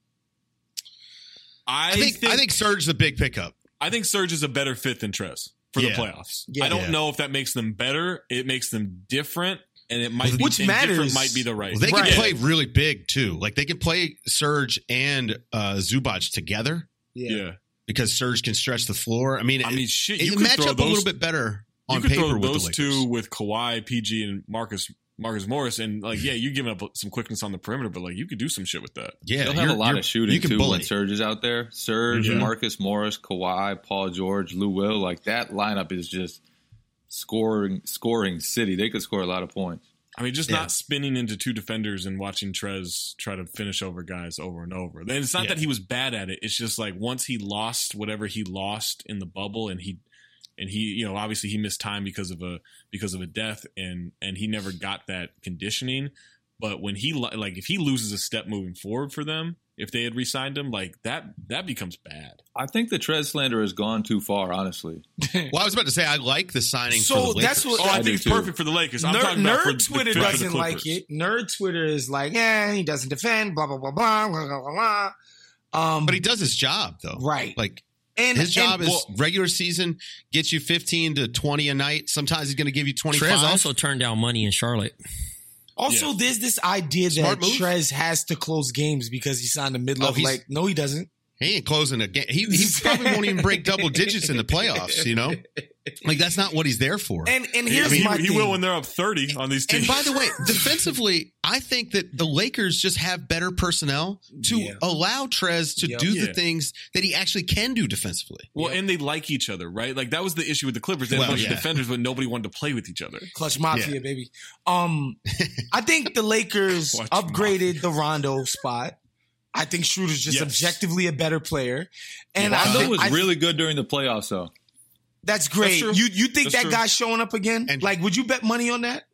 I, I think, think I think Serge is a big pickup. I think Serge is a better fit than Trez for Yeah. the playoffs. Yeah. I don't Yeah. know if that makes them better. It makes them different, and it might Well, be which and different matters. might be the right. Well, they Right. can play really big too. Like they can play Serge and uh, Zubac together yeah. because Serge can stretch the floor. I mean, I mean, shit. it, You it could match throw up those, a little bit better You on could paper throw with those the Lakers. two with Kawhi, P G, and Marcus Marcus Morris, and like, yeah, you giving up some quickness on the perimeter, but like, you could do some shit with that. Yeah, They'll have you're- a lot you're- of shooting you can too bully. when Serge is out there. Serge, Yeah. Marcus Morris, Kawhi, Paul George, Lou Will, like that lineup is just scoring, scoring city. They could score a lot of points. I mean, just Yeah. not spinning into two defenders and watching Trez try to finish over guys over and over. And it's not Yeah. that he was bad at it. It's just like once he lost whatever he lost in the bubble, and he and he, you know, obviously he missed time because of a because of a death, and and he never got that conditioning. But when he lo- like if he loses a step moving forward for them, if they had re-signed him, like that that becomes bad. I think the Trez slander has gone too far, honestly. Well, I was about to say I like the signing. So for the Lakers. that's what- Oh, I, I think do it's too. perfect for the Lakers. I'm Nerd, talking about for nerd the Twitter fit for the doesn't like Clippers. it. Nerd Twitter is like, yeah, he doesn't defend, blah blah blah blah blah blah blah. Um, But he does his job though, right. Like and his job and, is regular season gets you fifteen to twenty a night. Sometimes he's going to give you twenty-five. Trez also turned down money in Charlotte. Also, Yeah. there's this idea Smart that move. Trez has to close games because he signed a mid-level. Oh, he's- like, no, he doesn't. He ain't closing a game. He, he probably won't even break double digits in the playoffs. You know, like that's not what he's there for. And and He- here's I mean, my he, he thing. will when they're up thirty on these teams. And by the way, defensively, I think that the Lakers just have better personnel to Yeah. allow Trez to Yep. do Yeah. the things that he actually can do defensively. Well, and they like each other, right? Like that was the issue with the Clippers. They had Well, a bunch yeah. of defenders, but nobody wanted to play with each other. Clutch Mafia, Yeah. baby. Um, I think the Lakers Clutch upgraded the Rondo spot. I think Schroeder's just Yes. objectively a better player, and I Rondo think was I- really good during the playoffs, though. that's great. That's true. you you think That's that true. guy's showing up again? And- like, would you bet money on that?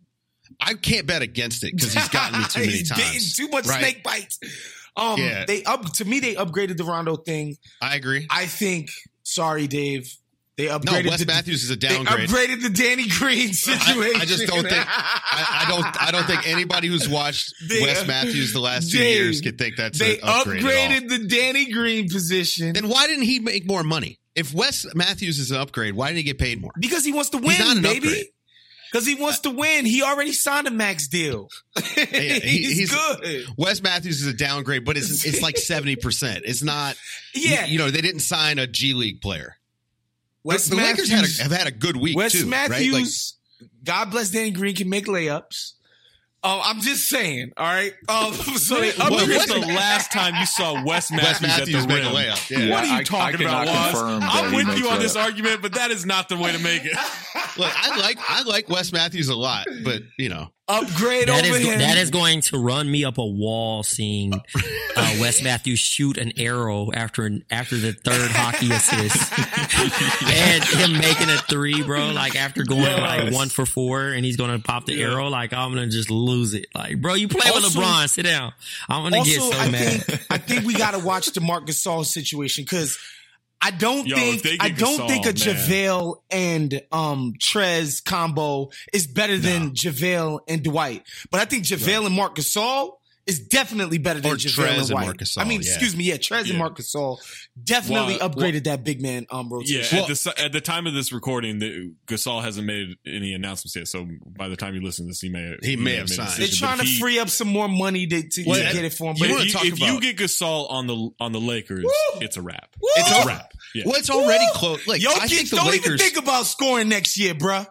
I can't bet against it because he's gotten me too many He's bitten times. too much Right. snake bites. Um, Yeah. they up to me. They upgraded the Rondo thing. I agree. I think. Sorry, Dave. They No, upgraded. Wes the, Matthews is a They downgrade. upgraded the Danny Green situation. I, I just don't think I, I don't I don't think anybody who's watched They- Wes Matthews the last two Dave, years could think that's They an upgrade at all. upgraded the Danny Green position Then why didn't he make more money? If Wes Matthews is an upgrade, why didn't he get paid more? because he wants to He's not win, an baby. upgrade. Because he wants to win. He already signed a max deal. Yeah, he- he's, he's- good. Wes Matthews is a downgrade, but it's it's like seventy percent. It's not. Yeah. you, you know they didn't sign a G League player. Wes the Matthews, Lakers had a, have had a good week Wes too, right? Like, Matthews, God bless Danny Green, can make layups. Oh, I'm just saying. All right. Um, so they When Well, was Wes- the last time you saw Wes Matthews, Wes Matthews at the make a rim? layup. Yeah. What are you I- I talking cannot about, confirm Waz? that I'm he with makes you on this layups. argument, but that is not the way to make it. Look, I like I like Wes Matthews a lot, but you know, upgrade That over is him. that is going to run me up a wall seeing uh, Wes Matthews shoot an arrow after an, after the third hockey assist and him making a three, bro. Like after going like one for four and he's gonna pop the arrow. Like I'm gonna just lose it. Like bro, you play with Also- LeBron. Sit down. I'm gonna also, get so I mad. think I think we got to watch the Marc Gasol situation because I don't Yo, if they think get I don't Gasol, think a man. JaVale and um Trez combo is better than No. JaVale and Dwight. But I think JaVale and Marc Gasol is definitely better than Or JaVale Trez and and White. Marc Gasol, I mean, yeah. excuse me, yeah, Trez Yeah. and Marc Gasol definitely Well, upgraded that big man um Yeah, rotation. at, the, at the time of this recording, the, Gasol hasn't made any announcements yet. So by the time you listen to this, he may He may have made a signed. They're decision, trying but to he- free up some more money to, to, Well, to yeah. get it for him. But You But wanna if, talk you, if you about- get Gasol on the on the Lakers, Woo! it's a wrap. It's It's a a wrap. Yeah. well, it's already close. Like Yo, I think kids, the don't even Lakers. think about scoring next year, bruh.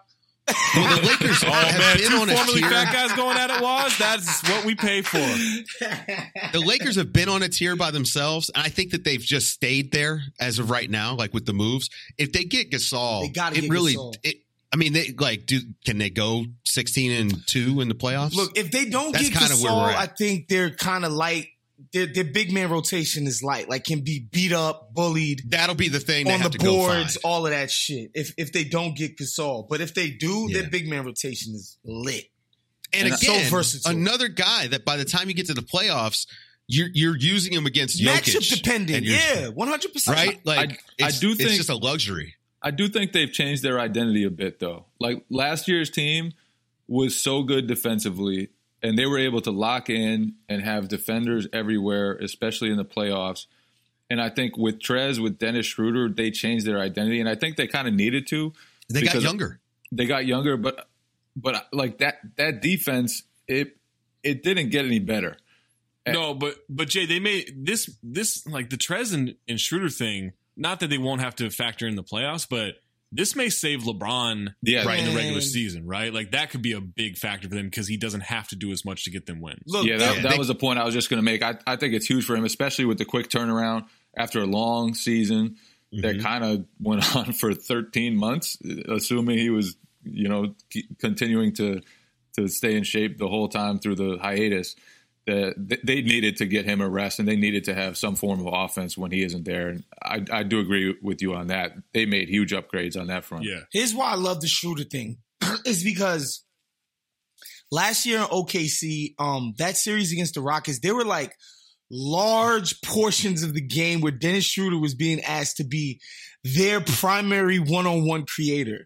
Well, the Lakers Oh have man, been two on a formerly tier. fat guys going at it was. That's what we pay for. The Lakers have been on a tier by themselves, and I think that they've just stayed there as of right now, like with the moves. If they get Gasol, They gotta it get really. Gasol. It, I mean, they like do. Can they go sixteen and two in the playoffs? Look, if they don't That's get kinda where Gasol, we're at. I think they're kind of light. Their, their big man rotation is light, like can be beat up, bullied that'll be the thing. They on have the to go boards, find. all of that shit. If if they don't get Gasol, but if they do, Yeah. their big man rotation is lit. And And so again, versatile. another guy that by the time you get to the playoffs, you're you're using him against Matchup Jokic, dependent, and you're- yeah, one hundred percent. right? Like I- I it's- do it's think- just a luxury. I do think they've changed their identity a bit, though. Like last year's team was so good defensively, and they were able to lock in and have defenders everywhere, especially in the playoffs. And I think with Trez, with Dennis Schroeder, they changed their identity, and I think they kind of needed to. They got because younger. They got younger, but but like that that defense, it it didn't get any better. No, but but Jay, they made this this like the Trez and, and Schroeder thing. Not that they won't have to factor in the playoffs, but this may save LeBron Yeah, right in the regular Man. season, right? Like that could be a big factor for them because he doesn't have to do as much to get them wins. Look, Yeah, that, they're- that they- was the point I was just going to make. I, I think it's huge for him, especially with the quick turnaround after a long season that kind of went on for thirteen months, assuming he was, you know, keep continuing to to stay in shape the whole time through the hiatus. That they needed to get him a rest, and they needed to have some form of offense when he isn't there. And I, I do agree with you on that. They made huge upgrades on that front. Yeah, Here's why I love the Schroeder thing. Is because last year in O K C, um, that series against the Rockets, there were like large portions of the game where Dennis Schroeder was being asked to be their primary one-on-one creator.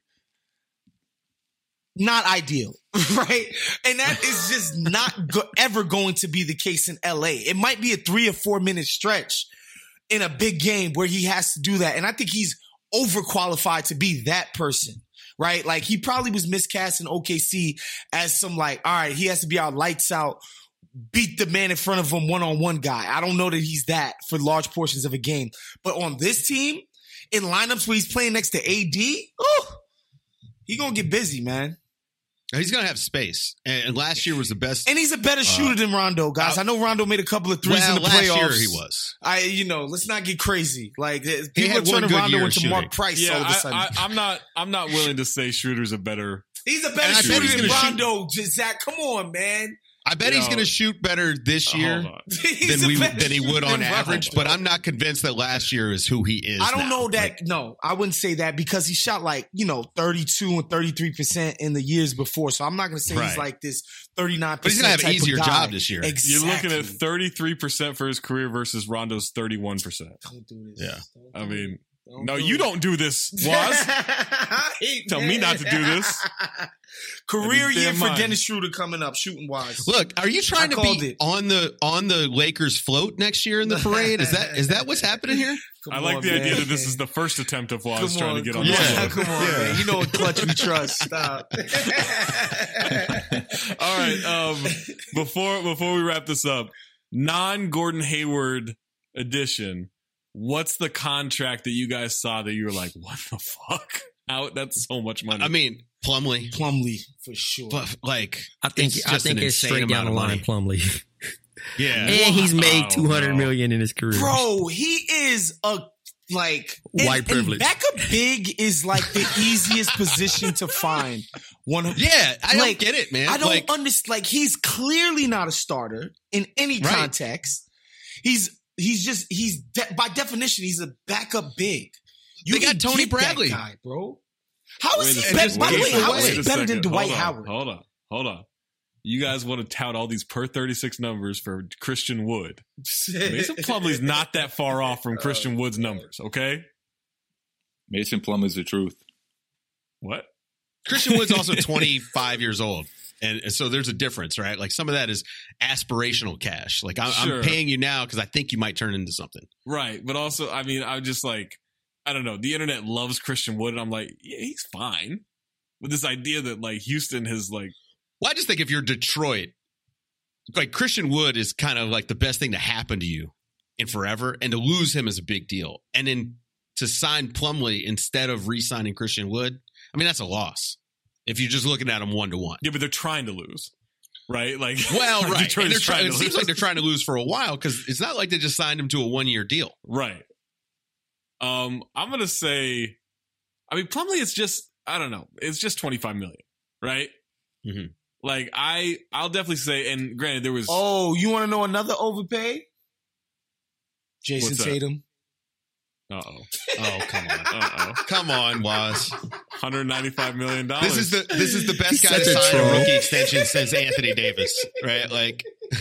Not ideal, right? And that is just not go- ever going to be the case in L A. It might be a three or four minute stretch in a big game where he has to do that. And I think he's overqualified to be that person, right? Like he probably was miscast in O K C as some like, all right, he has to be our lights out, beat the man in front of him one-on-one guy. I don't know that he's that for large portions of a game. But on this team, in lineups where he's playing next to A D, oh, he gonna get busy, man. He's going to have space. And, and last year was the best. And he's a better shooter than Rondo, guys. I know Rondo made a couple of threes well, in the last playoffs. year he was. I, you know, let's not get crazy. Like He people are had one turning good Rondo year into shooting. Mark Price yeah. all of a I, sudden. I, I'm not. I'm not willing to say Schroeder's a better. he's a And better I bet shooter he's than gonna shoot- Rondo. Just Zach, come on, man. I bet he's Yo. going to shoot better this Uh, year hold on. He's than a we better than he would shooter on than average. Rondo. But I'm not convinced that last year is who he is. I don't now. know that. Like, No, I wouldn't say that because he shot like, you know, thirty-two and thirty-three percent in the years before. So I'm not going to say he's Right. like this thirty-nine percent. But he's gonna have an type of easier guy. job this year. Exactly. You're looking at thirty-three percent for his career versus Rondo's thirty-one percent. Don't do this. Yeah. Don't I do mean, it. Don't no, do you it. don't do this, Waz. Tell me not to do this. Career That is year damn for mine. Dennis Schroeder coming up, shooting wise. Look, are you trying I to called be it. on the on the Lakers float next year in the parade? Is that is that what's happening here? Come I like on, the idea man. that this is the first attempt of Waz Come trying on, to get come on the on, show. come on, man. You know what clutch we trust. Stop. All right. Um, before before we wrap this up, non Gordon Hayward edition. What's the contract that you guys saw that you were like, what the fuck? Out? That's so much money. I mean, Plumlee, Plumlee for sure. but like I think it's I just think an it's insane straight down amount the of line, money. Plumlee. Yeah, And he's made Wow, two hundred no. million in his career. Bro, he is a like White and, privilege. And backup big is like the easiest position to find. One, yeah, I like, don't get it, man. I don't like, understand. Like he's clearly not a starter in any Right. context. He's he's just he's de- by definition he's a backup big. You They got can Tony get that Bradley. guy, bro. How is Wait a he? second, Better, by the wait way, a how is second, he wait a better than second. Dwight Hold on, Howard? Hold on, hold on. You guys want to tout all these per thirty-six numbers for Christian Wood. Mason Plumlee's not that far off from Christian Wood's numbers, okay? Mason Plumlee's the truth. What? Christian Wood's also twenty-five years old. And and so there's a difference, right? Like some of that is aspirational cash. Like I'm, Sure. I'm paying you now because I think you might turn into something. Right. But also, I mean, I'm just like, I don't know. The internet loves Christian Wood, and I'm like, yeah, he's fine. With this idea that, like, Houston has, like, Well, I just think if you're Detroit, like Christian Wood is kind of like the best thing to happen to you in forever, and to lose him is a big deal. And then to sign Plumlee instead of re-signing Christian Wood, I mean, that's a loss. If you're just looking at them one to one. Yeah, but they're trying to lose, right? Like, well, like right. Detroit And is try- trying it to seems lose. like they're trying to lose for a while because it's not like they just signed him to a one year deal. Right. Um, I'm gonna say, I mean, Plumlee is just, I don't know, it's just twenty-five million, right? Mm-hmm. Like I, I'll definitely say, and granted, there was. Oh, you want to know another overpay? Jason What's that? Tatum. Uh oh. Oh, come on. Uh oh. Come on, Waz. one hundred ninety-five million dollars. This is the this is the best guy to Such a sign a troll. rookie extension since Anthony Davis, right? Like,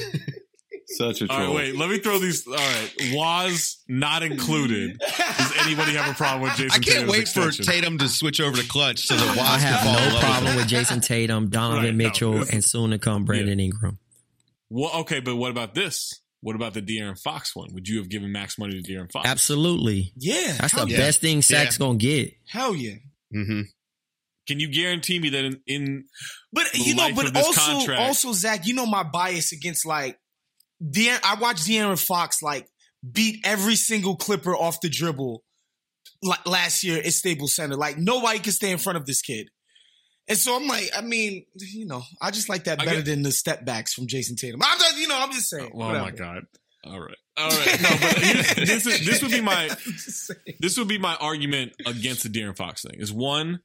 Such a All troll. right, wait. Let me throw these. All right, Waz not included. Does anybody have a problem with Jason? I can't Tatum's wait for extension? Tatum to switch over to clutch so that Waz I can have fall in no love problem with him. with Jason Tatum, Donovan Right, no, Mitchell, this- and soon to come Brandon Ingram. Well, okay, but what about this? What about the De'Aaron Fox one? Would you have given max money to De'Aaron Fox? Absolutely. Yeah. That's hell the yeah. best thing Sack's Yeah. gonna get. Hell yeah. Mm-hmm. Can you guarantee me that in, in But the you know, life but of this also, contract- also Zach, you know my bias against like, De- I watched De'Aaron Fox like beat every single Clipper off the dribble like, last year at Staples Center. Like nobody can stay in front of this kid. And so I'm like, I mean, you know, I just like that I better get- than the step backs from Jason Tatum. I'm just, you know, I'm just saying. oh my whatever. god! All right, all right. No, but here's- this is this would be my I'm just saying. this would be my argument against the De'Aaron Fox thing. Is one,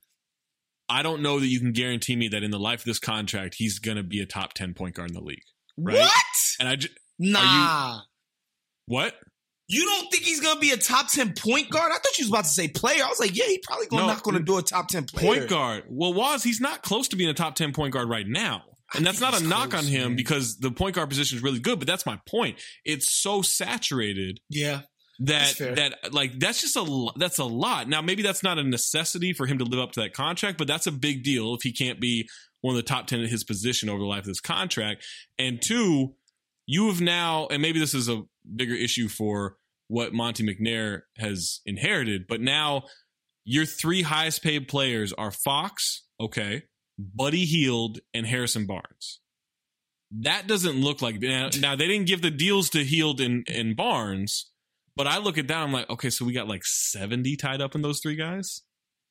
I don't know that you can guarantee me that in the life of this contract he's going to be a top ten point guard in the league. Right? What? And I just Nah. what? You don't think he's gonna be a top ten point guard? I thought you was about to say player. I was like, yeah, he probably gonna No, not gonna do a top ten player. Point guard. Well, Waz, he's not close to being a top ten point guard right now. And that's think not a he's knock close, on him man. because the point guard position is really good, but that's my point. It's so saturated Yeah. that That's fair. that like that's just a lo- that's a lot. Now maybe that's not a necessity for him to live up to that contract, but that's a big deal if he can't be one of the top ten in his position over the life of this contract. And two, you have now, and maybe this is a bigger issue for what Monty McNair has inherited, but now your three highest paid players are Fox, okay, Buddy Hield, and Harrison Barnes. That doesn't look like now, now they didn't give the deals to Hield and, and Barnes, but I look at that, I'm like, okay, so we got like seventy tied up in those three guys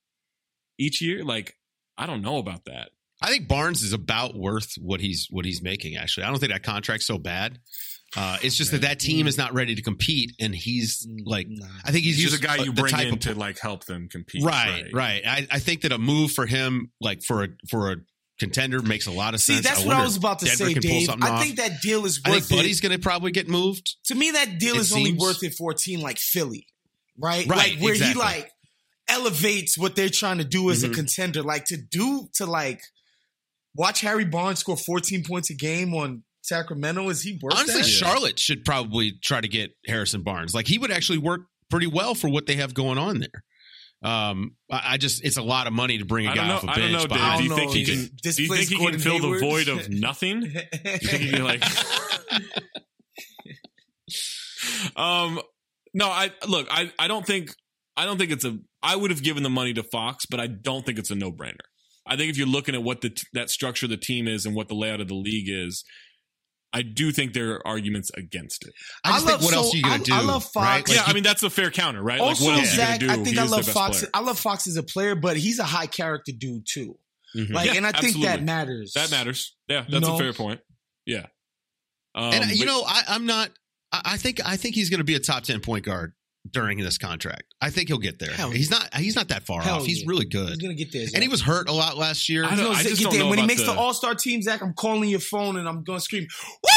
each year. Like, I don't know about that. I think Barnes is about worth what he's what he's making. Actually, I don't think that contract's so bad. Uh, it's just that that team is not ready to compete, and he's like, Nah. I think he's, He's just a guy you the bring type in of- to like help them compete. right, right. I, I think that a move for him, like for a for a contender, makes a lot of See, sense. that's I what I wonder was about to if Denver say, can pull Dave. something I off. think that deal is I worth think Buddy's it. going to probably get moved. To me, that deal It is only seems- worth it for a team like Philly, right? Right, Like where exactly. he like elevates what they're trying to do as Mhm. a contender. Like to do to like watch Harry Barnes score fourteen points a game on Sacramento. Is he worth Honestly, that? Charlotte should probably try to get Harrison Barnes. Like he would actually work pretty well for what they have going on there. Um, I, I just it's a lot of money to bring a I guy don't know. off a I bench. don't know, but Dave. I Do you don't think know. he He can? just Do you think displaced he can Gordon fill Hayward. the void of nothing? You think he can like? um, no. I look. I I don't think. I don't think it's a. I would have given the money to Fox, but I don't think it's a no brainer. I think if you're looking at what the that structure of the team is and what the layout of the league is, I do think there are arguments against it. I just I love- think what else so are you going to do? I- I love Fox. right? Like, yeah, I you- mean that's a fair counter, right? Also, like what else Zach, are you I gonna do? think He I is their love best Fox. player. I love Fox as a player, but he's a high character dude too. Mhm. Like, Yeah, and I think absolutely. that matters. That matters. Yeah, You that's know? a fair point. Yeah. Um, and you but- know, I, I'm not. I, I think I think he's going to be a top ten point guard during this contract. I think he'll get there. Hell He's not. He's not that far Hell off. He's yeah. really good. He's gonna get there. Zach. And he was hurt a lot last year. I He's don't- gonna I just get don't there. know When he about makes the, the- All Star team, Zach, I'm calling your phone and I'm gonna scream, "Woo!"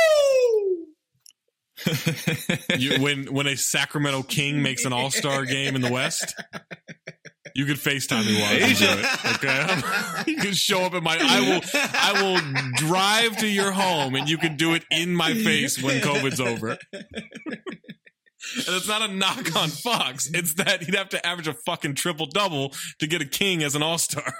you, when when a Sacramento King makes an All Star game in the West, you could FaceTime me while I do it. Okay, you can show up at my. I will. I will drive to your home, and you can do it in my face when COVID's over. And it's not a knock on Fox. It's that he'd have to average a fucking triple double to get a King as an All Star.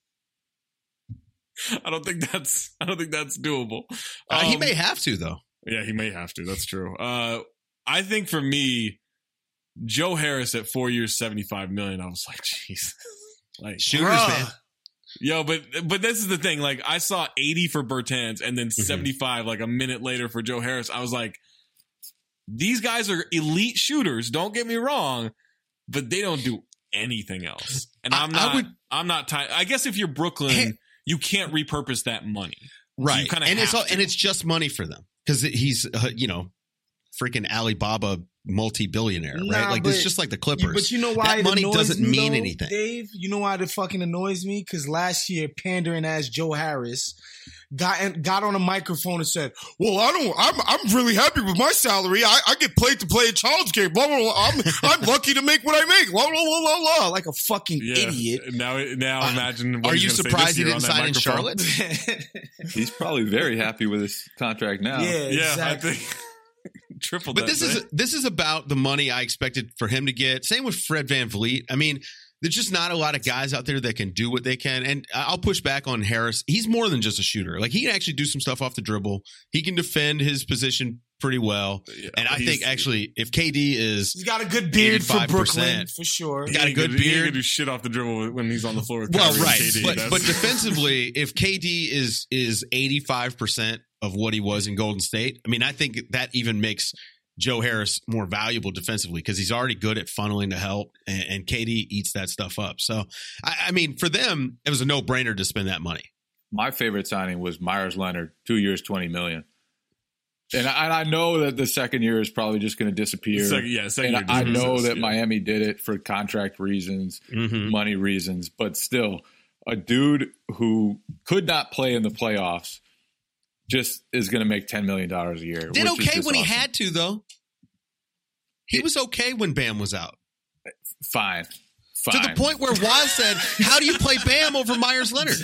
I don't think that's. I don't think that's doable. Uh, he Um, may have to though. Yeah, he may have to. That's true. Uh, I think for me, Joe Harris at four years, seventy-five million. I was like, jeez, like Shooters, Bruh. man. yo, but but this is the thing. Like, I saw eighty for Bertans and then Mm-hmm. seventy-five like a minute later for Joe Harris. I was like, these guys are elite shooters. Don't get me wrong, but they don't do anything else. And I- I'm I not. would- I'm not tied. I guess if you're Brooklyn, Hey- you can't repurpose that money. Right. You kinda and it's have all, to. and it's just money for them because he's uh, you know freaking Alibaba multi-billionaire, Nah, right? Like it's but- just like the Clippers. But you know why that it money annoys doesn't me, mean though, anything. Dave? You know why it fucking annoys me? Because last year, pandering ass Joe Harris got got on a microphone and said, "Well, I don't. I'm I'm really happy with my salary. I, I get paid to play a child's game. Blah blah blah. I'm I'm lucky to make what I make. Blah blah blah blah blah. Like a fucking Yeah. idiot." Now, now imagine. What Are he's you gonna say surprised this he year didn't on that sign in microphone. Charlotte? He's probably very happy with his contract now. Yeah, Yeah, exactly. I think triple. But that this thing. is this is about the money I expected for him to get. Same with Fred VanVleet. I mean, there's just not a lot of guys out there that can do what they can. And I'll push back on Harris. He's more than just a shooter. Like he can actually do some stuff off the dribble. He can defend his position pretty well. Yeah, and I he's- think actually, if K D is He's got a good beard for eighty-five percent. Brooklyn, for sure. He got a ain't good gonna- he ain't beard. gonna do shit off the dribble when he's on the floor with well, Kyrie and right, K D. but That's- but defensively, if K D is is eighty-five percent of what he was in Golden State, I mean, I think that even makes Joe Harris more valuable defensively because he's already good at funneling to help, and, and K D eats that stuff up. So, I, I mean, for them, it was a no brainer to spend that money. My favorite signing was Myers Leonard, two years, twenty million. And I, and I know that the second year is probably just going to disappear. Second- yeah, second and year I just know exists, that yeah. Miami did it for contract reasons, Mm-hmm. money reasons, but still, a dude who could not play in the playoffs just is going to make ten million dollars a year. Did which is okay just when he awesome. had to, though. He was okay when Bam was out. Fine. Fine. To the point where Waz said, "How do you play Bam over Myers Leonard?"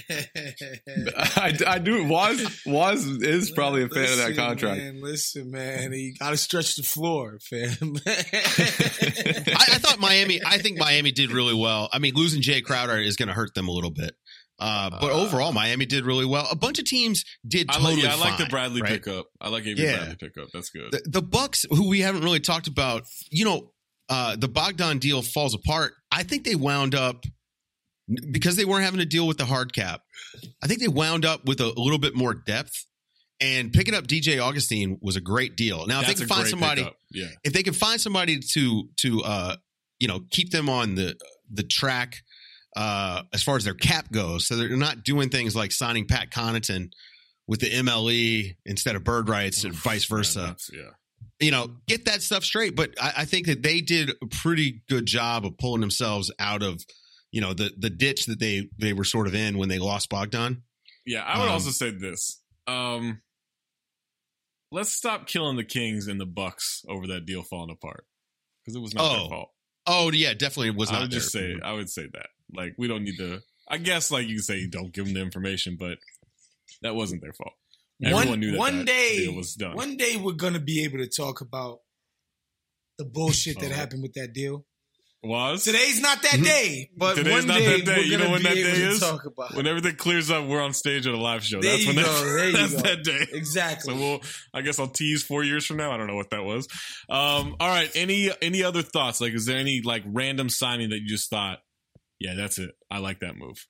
I, I do. Waz, Waz is probably a fan of that Listen, contract. Man, listen, man, you got to stretch the floor, fam. I, I thought Miami. I think Miami did really well. I mean, losing Jay Crowder is going to hurt them a little bit, uh, but overall, Miami did really well. A bunch of teams did I totally like, yeah, I like the fine, Bradley right? pickup. I like Avery Yeah. Bradley pickup. That's good. The, the Bucks, who we haven't really talked about, you know, uh, the Bogdan deal falls apart. I think they wound up because they weren't having to deal with the hard cap. I think they wound up with a, a little bit more depth. And picking up D J Augustine was a great deal. Now, if That's they a can find great somebody, pickup. Yeah. if they can find somebody to to uh, you know keep them on the the track uh, as far as their cap goes, so they're not doing things like signing Pat Connaughton with the M L E instead of bird rights and vice versa. Yeah, that's- yeah. You know, get that stuff straight. But I, I think that they did a pretty good job of pulling themselves out of, you know, the the ditch that they they were sort of in when they lost Bogdan. Yeah, I would Um, also say this. Um, let's stop killing the Kings and the Bucks over that deal falling apart because it was not Oh, their fault. Oh yeah, definitely was I not. would just their- say, I would say that. Like, we don't need to. I guess, like you can say, don't give them the information, but that wasn't their fault. Everyone one knew that one that day, deal was done. one day we're gonna be able to talk about the bullshit that Oh. happened with that deal. Was Today's not that day, but Today's one not day that day. we're You gonna know when be that able day to is? talk about it. when everything clears up, we're on stage at a live show. There that's you when go. that, There you that's go. that day. Exactly. So we'll. I guess I'll tease four years from now. I don't know what that was. Um, all right. Any any other thoughts? Like, is there any like random signing that you just thought, yeah, that's it. I like that move.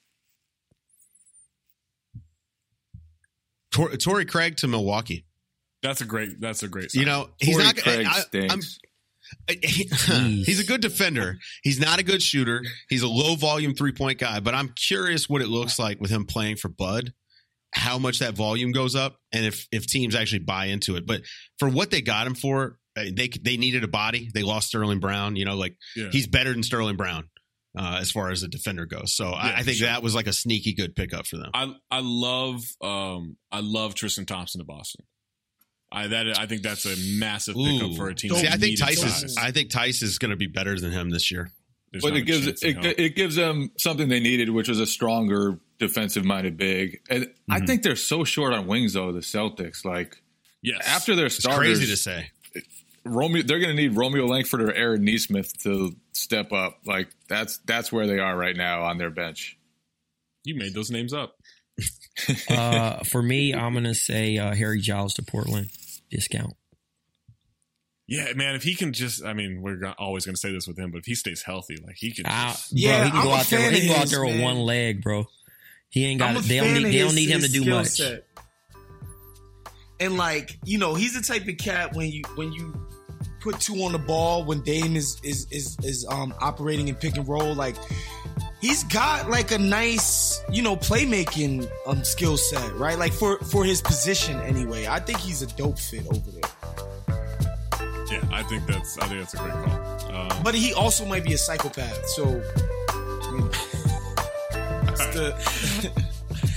Tor- Torrey Craig to Milwaukee. That's a great. That's a great. You signing. know, he's Torrey not. Craig I, stinks. I'm, he's a good defender. He's not a good shooter. He's a low volume three point guy. But I'm curious what it looks like with him playing for Bud. How much that volume goes up, and if if teams actually buy into it. But for what they got him for, they they needed a body. They lost Sterling Brown. You know, like Yeah. he's better than Sterling Brown uh, as far as a defender goes. So I, Yeah, I think sure. that was like a sneaky good pickup for them. I I love um I love Tristan Thompson to Boston. I that I think that's a massive pickup Ooh. for a team. See, that I think needed Tice size. is. I think Tice is going to be better than him this year. There's But not it a gives chance in it, hell. it gives them something they needed, which was a stronger defensive-minded big. And I Mm-hmm. think they're so short on wings, though. The Celtics, like yes. after their It's starters, crazy to say. Romeo, they're going to need Romeo Langford or Aaron Nesmith to step up. Like that's that's where they are right now on their bench. You made those names up. Uh, for me, I'm gonna say uh, Harry Giles to Portland discount. Yeah, man. If he can just, I mean, we're go- always going to say this with him, but if he stays healthy, like he can. Ah, Just, bro, Yeah, he can I'm go a out there. fan He of can go out his, there with man. one leg, bro. He ain't I'm got. a They don't fan need. of They don't his- need him to his do skill much. set. And like, you know, he's the type of cat when you when you put two on the ball when Dame is is is is um operating in pick and roll. Like he's got like a nice, you know, playmaking um skill set, right? Like for for his position anyway. I think he's a dope fit over there. Yeah, I think that's I think that's a great call. Um, but he also might be a psychopath, so you know, that's the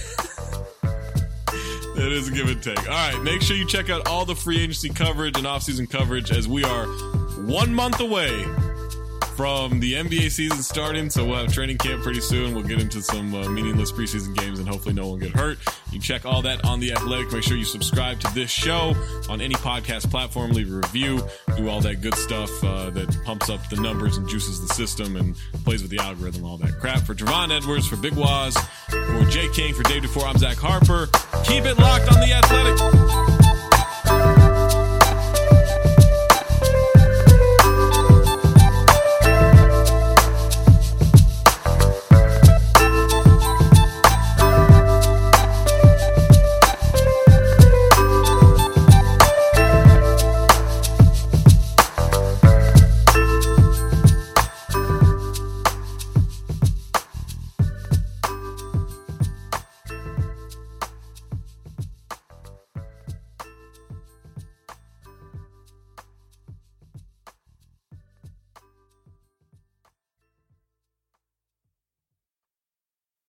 it is a give and take. All right, make sure you check out all the free agency coverage and offseason coverage as we are one month away from the N B A season starting. So we'll have training camp pretty soon. We'll get into some uh, meaningless preseason games and hopefully no one get hurt. You can check all that on The Athletic. Make sure you subscribe to this show on any podcast platform. Leave a review. Do all that good stuff uh, that pumps up the numbers and juices the system and plays with the algorithm, all that crap. For Javon Edwards, for Big Waz, for Jay King, for Dave DeFore, I'm Zach Harper. Keep it locked on The Athletic.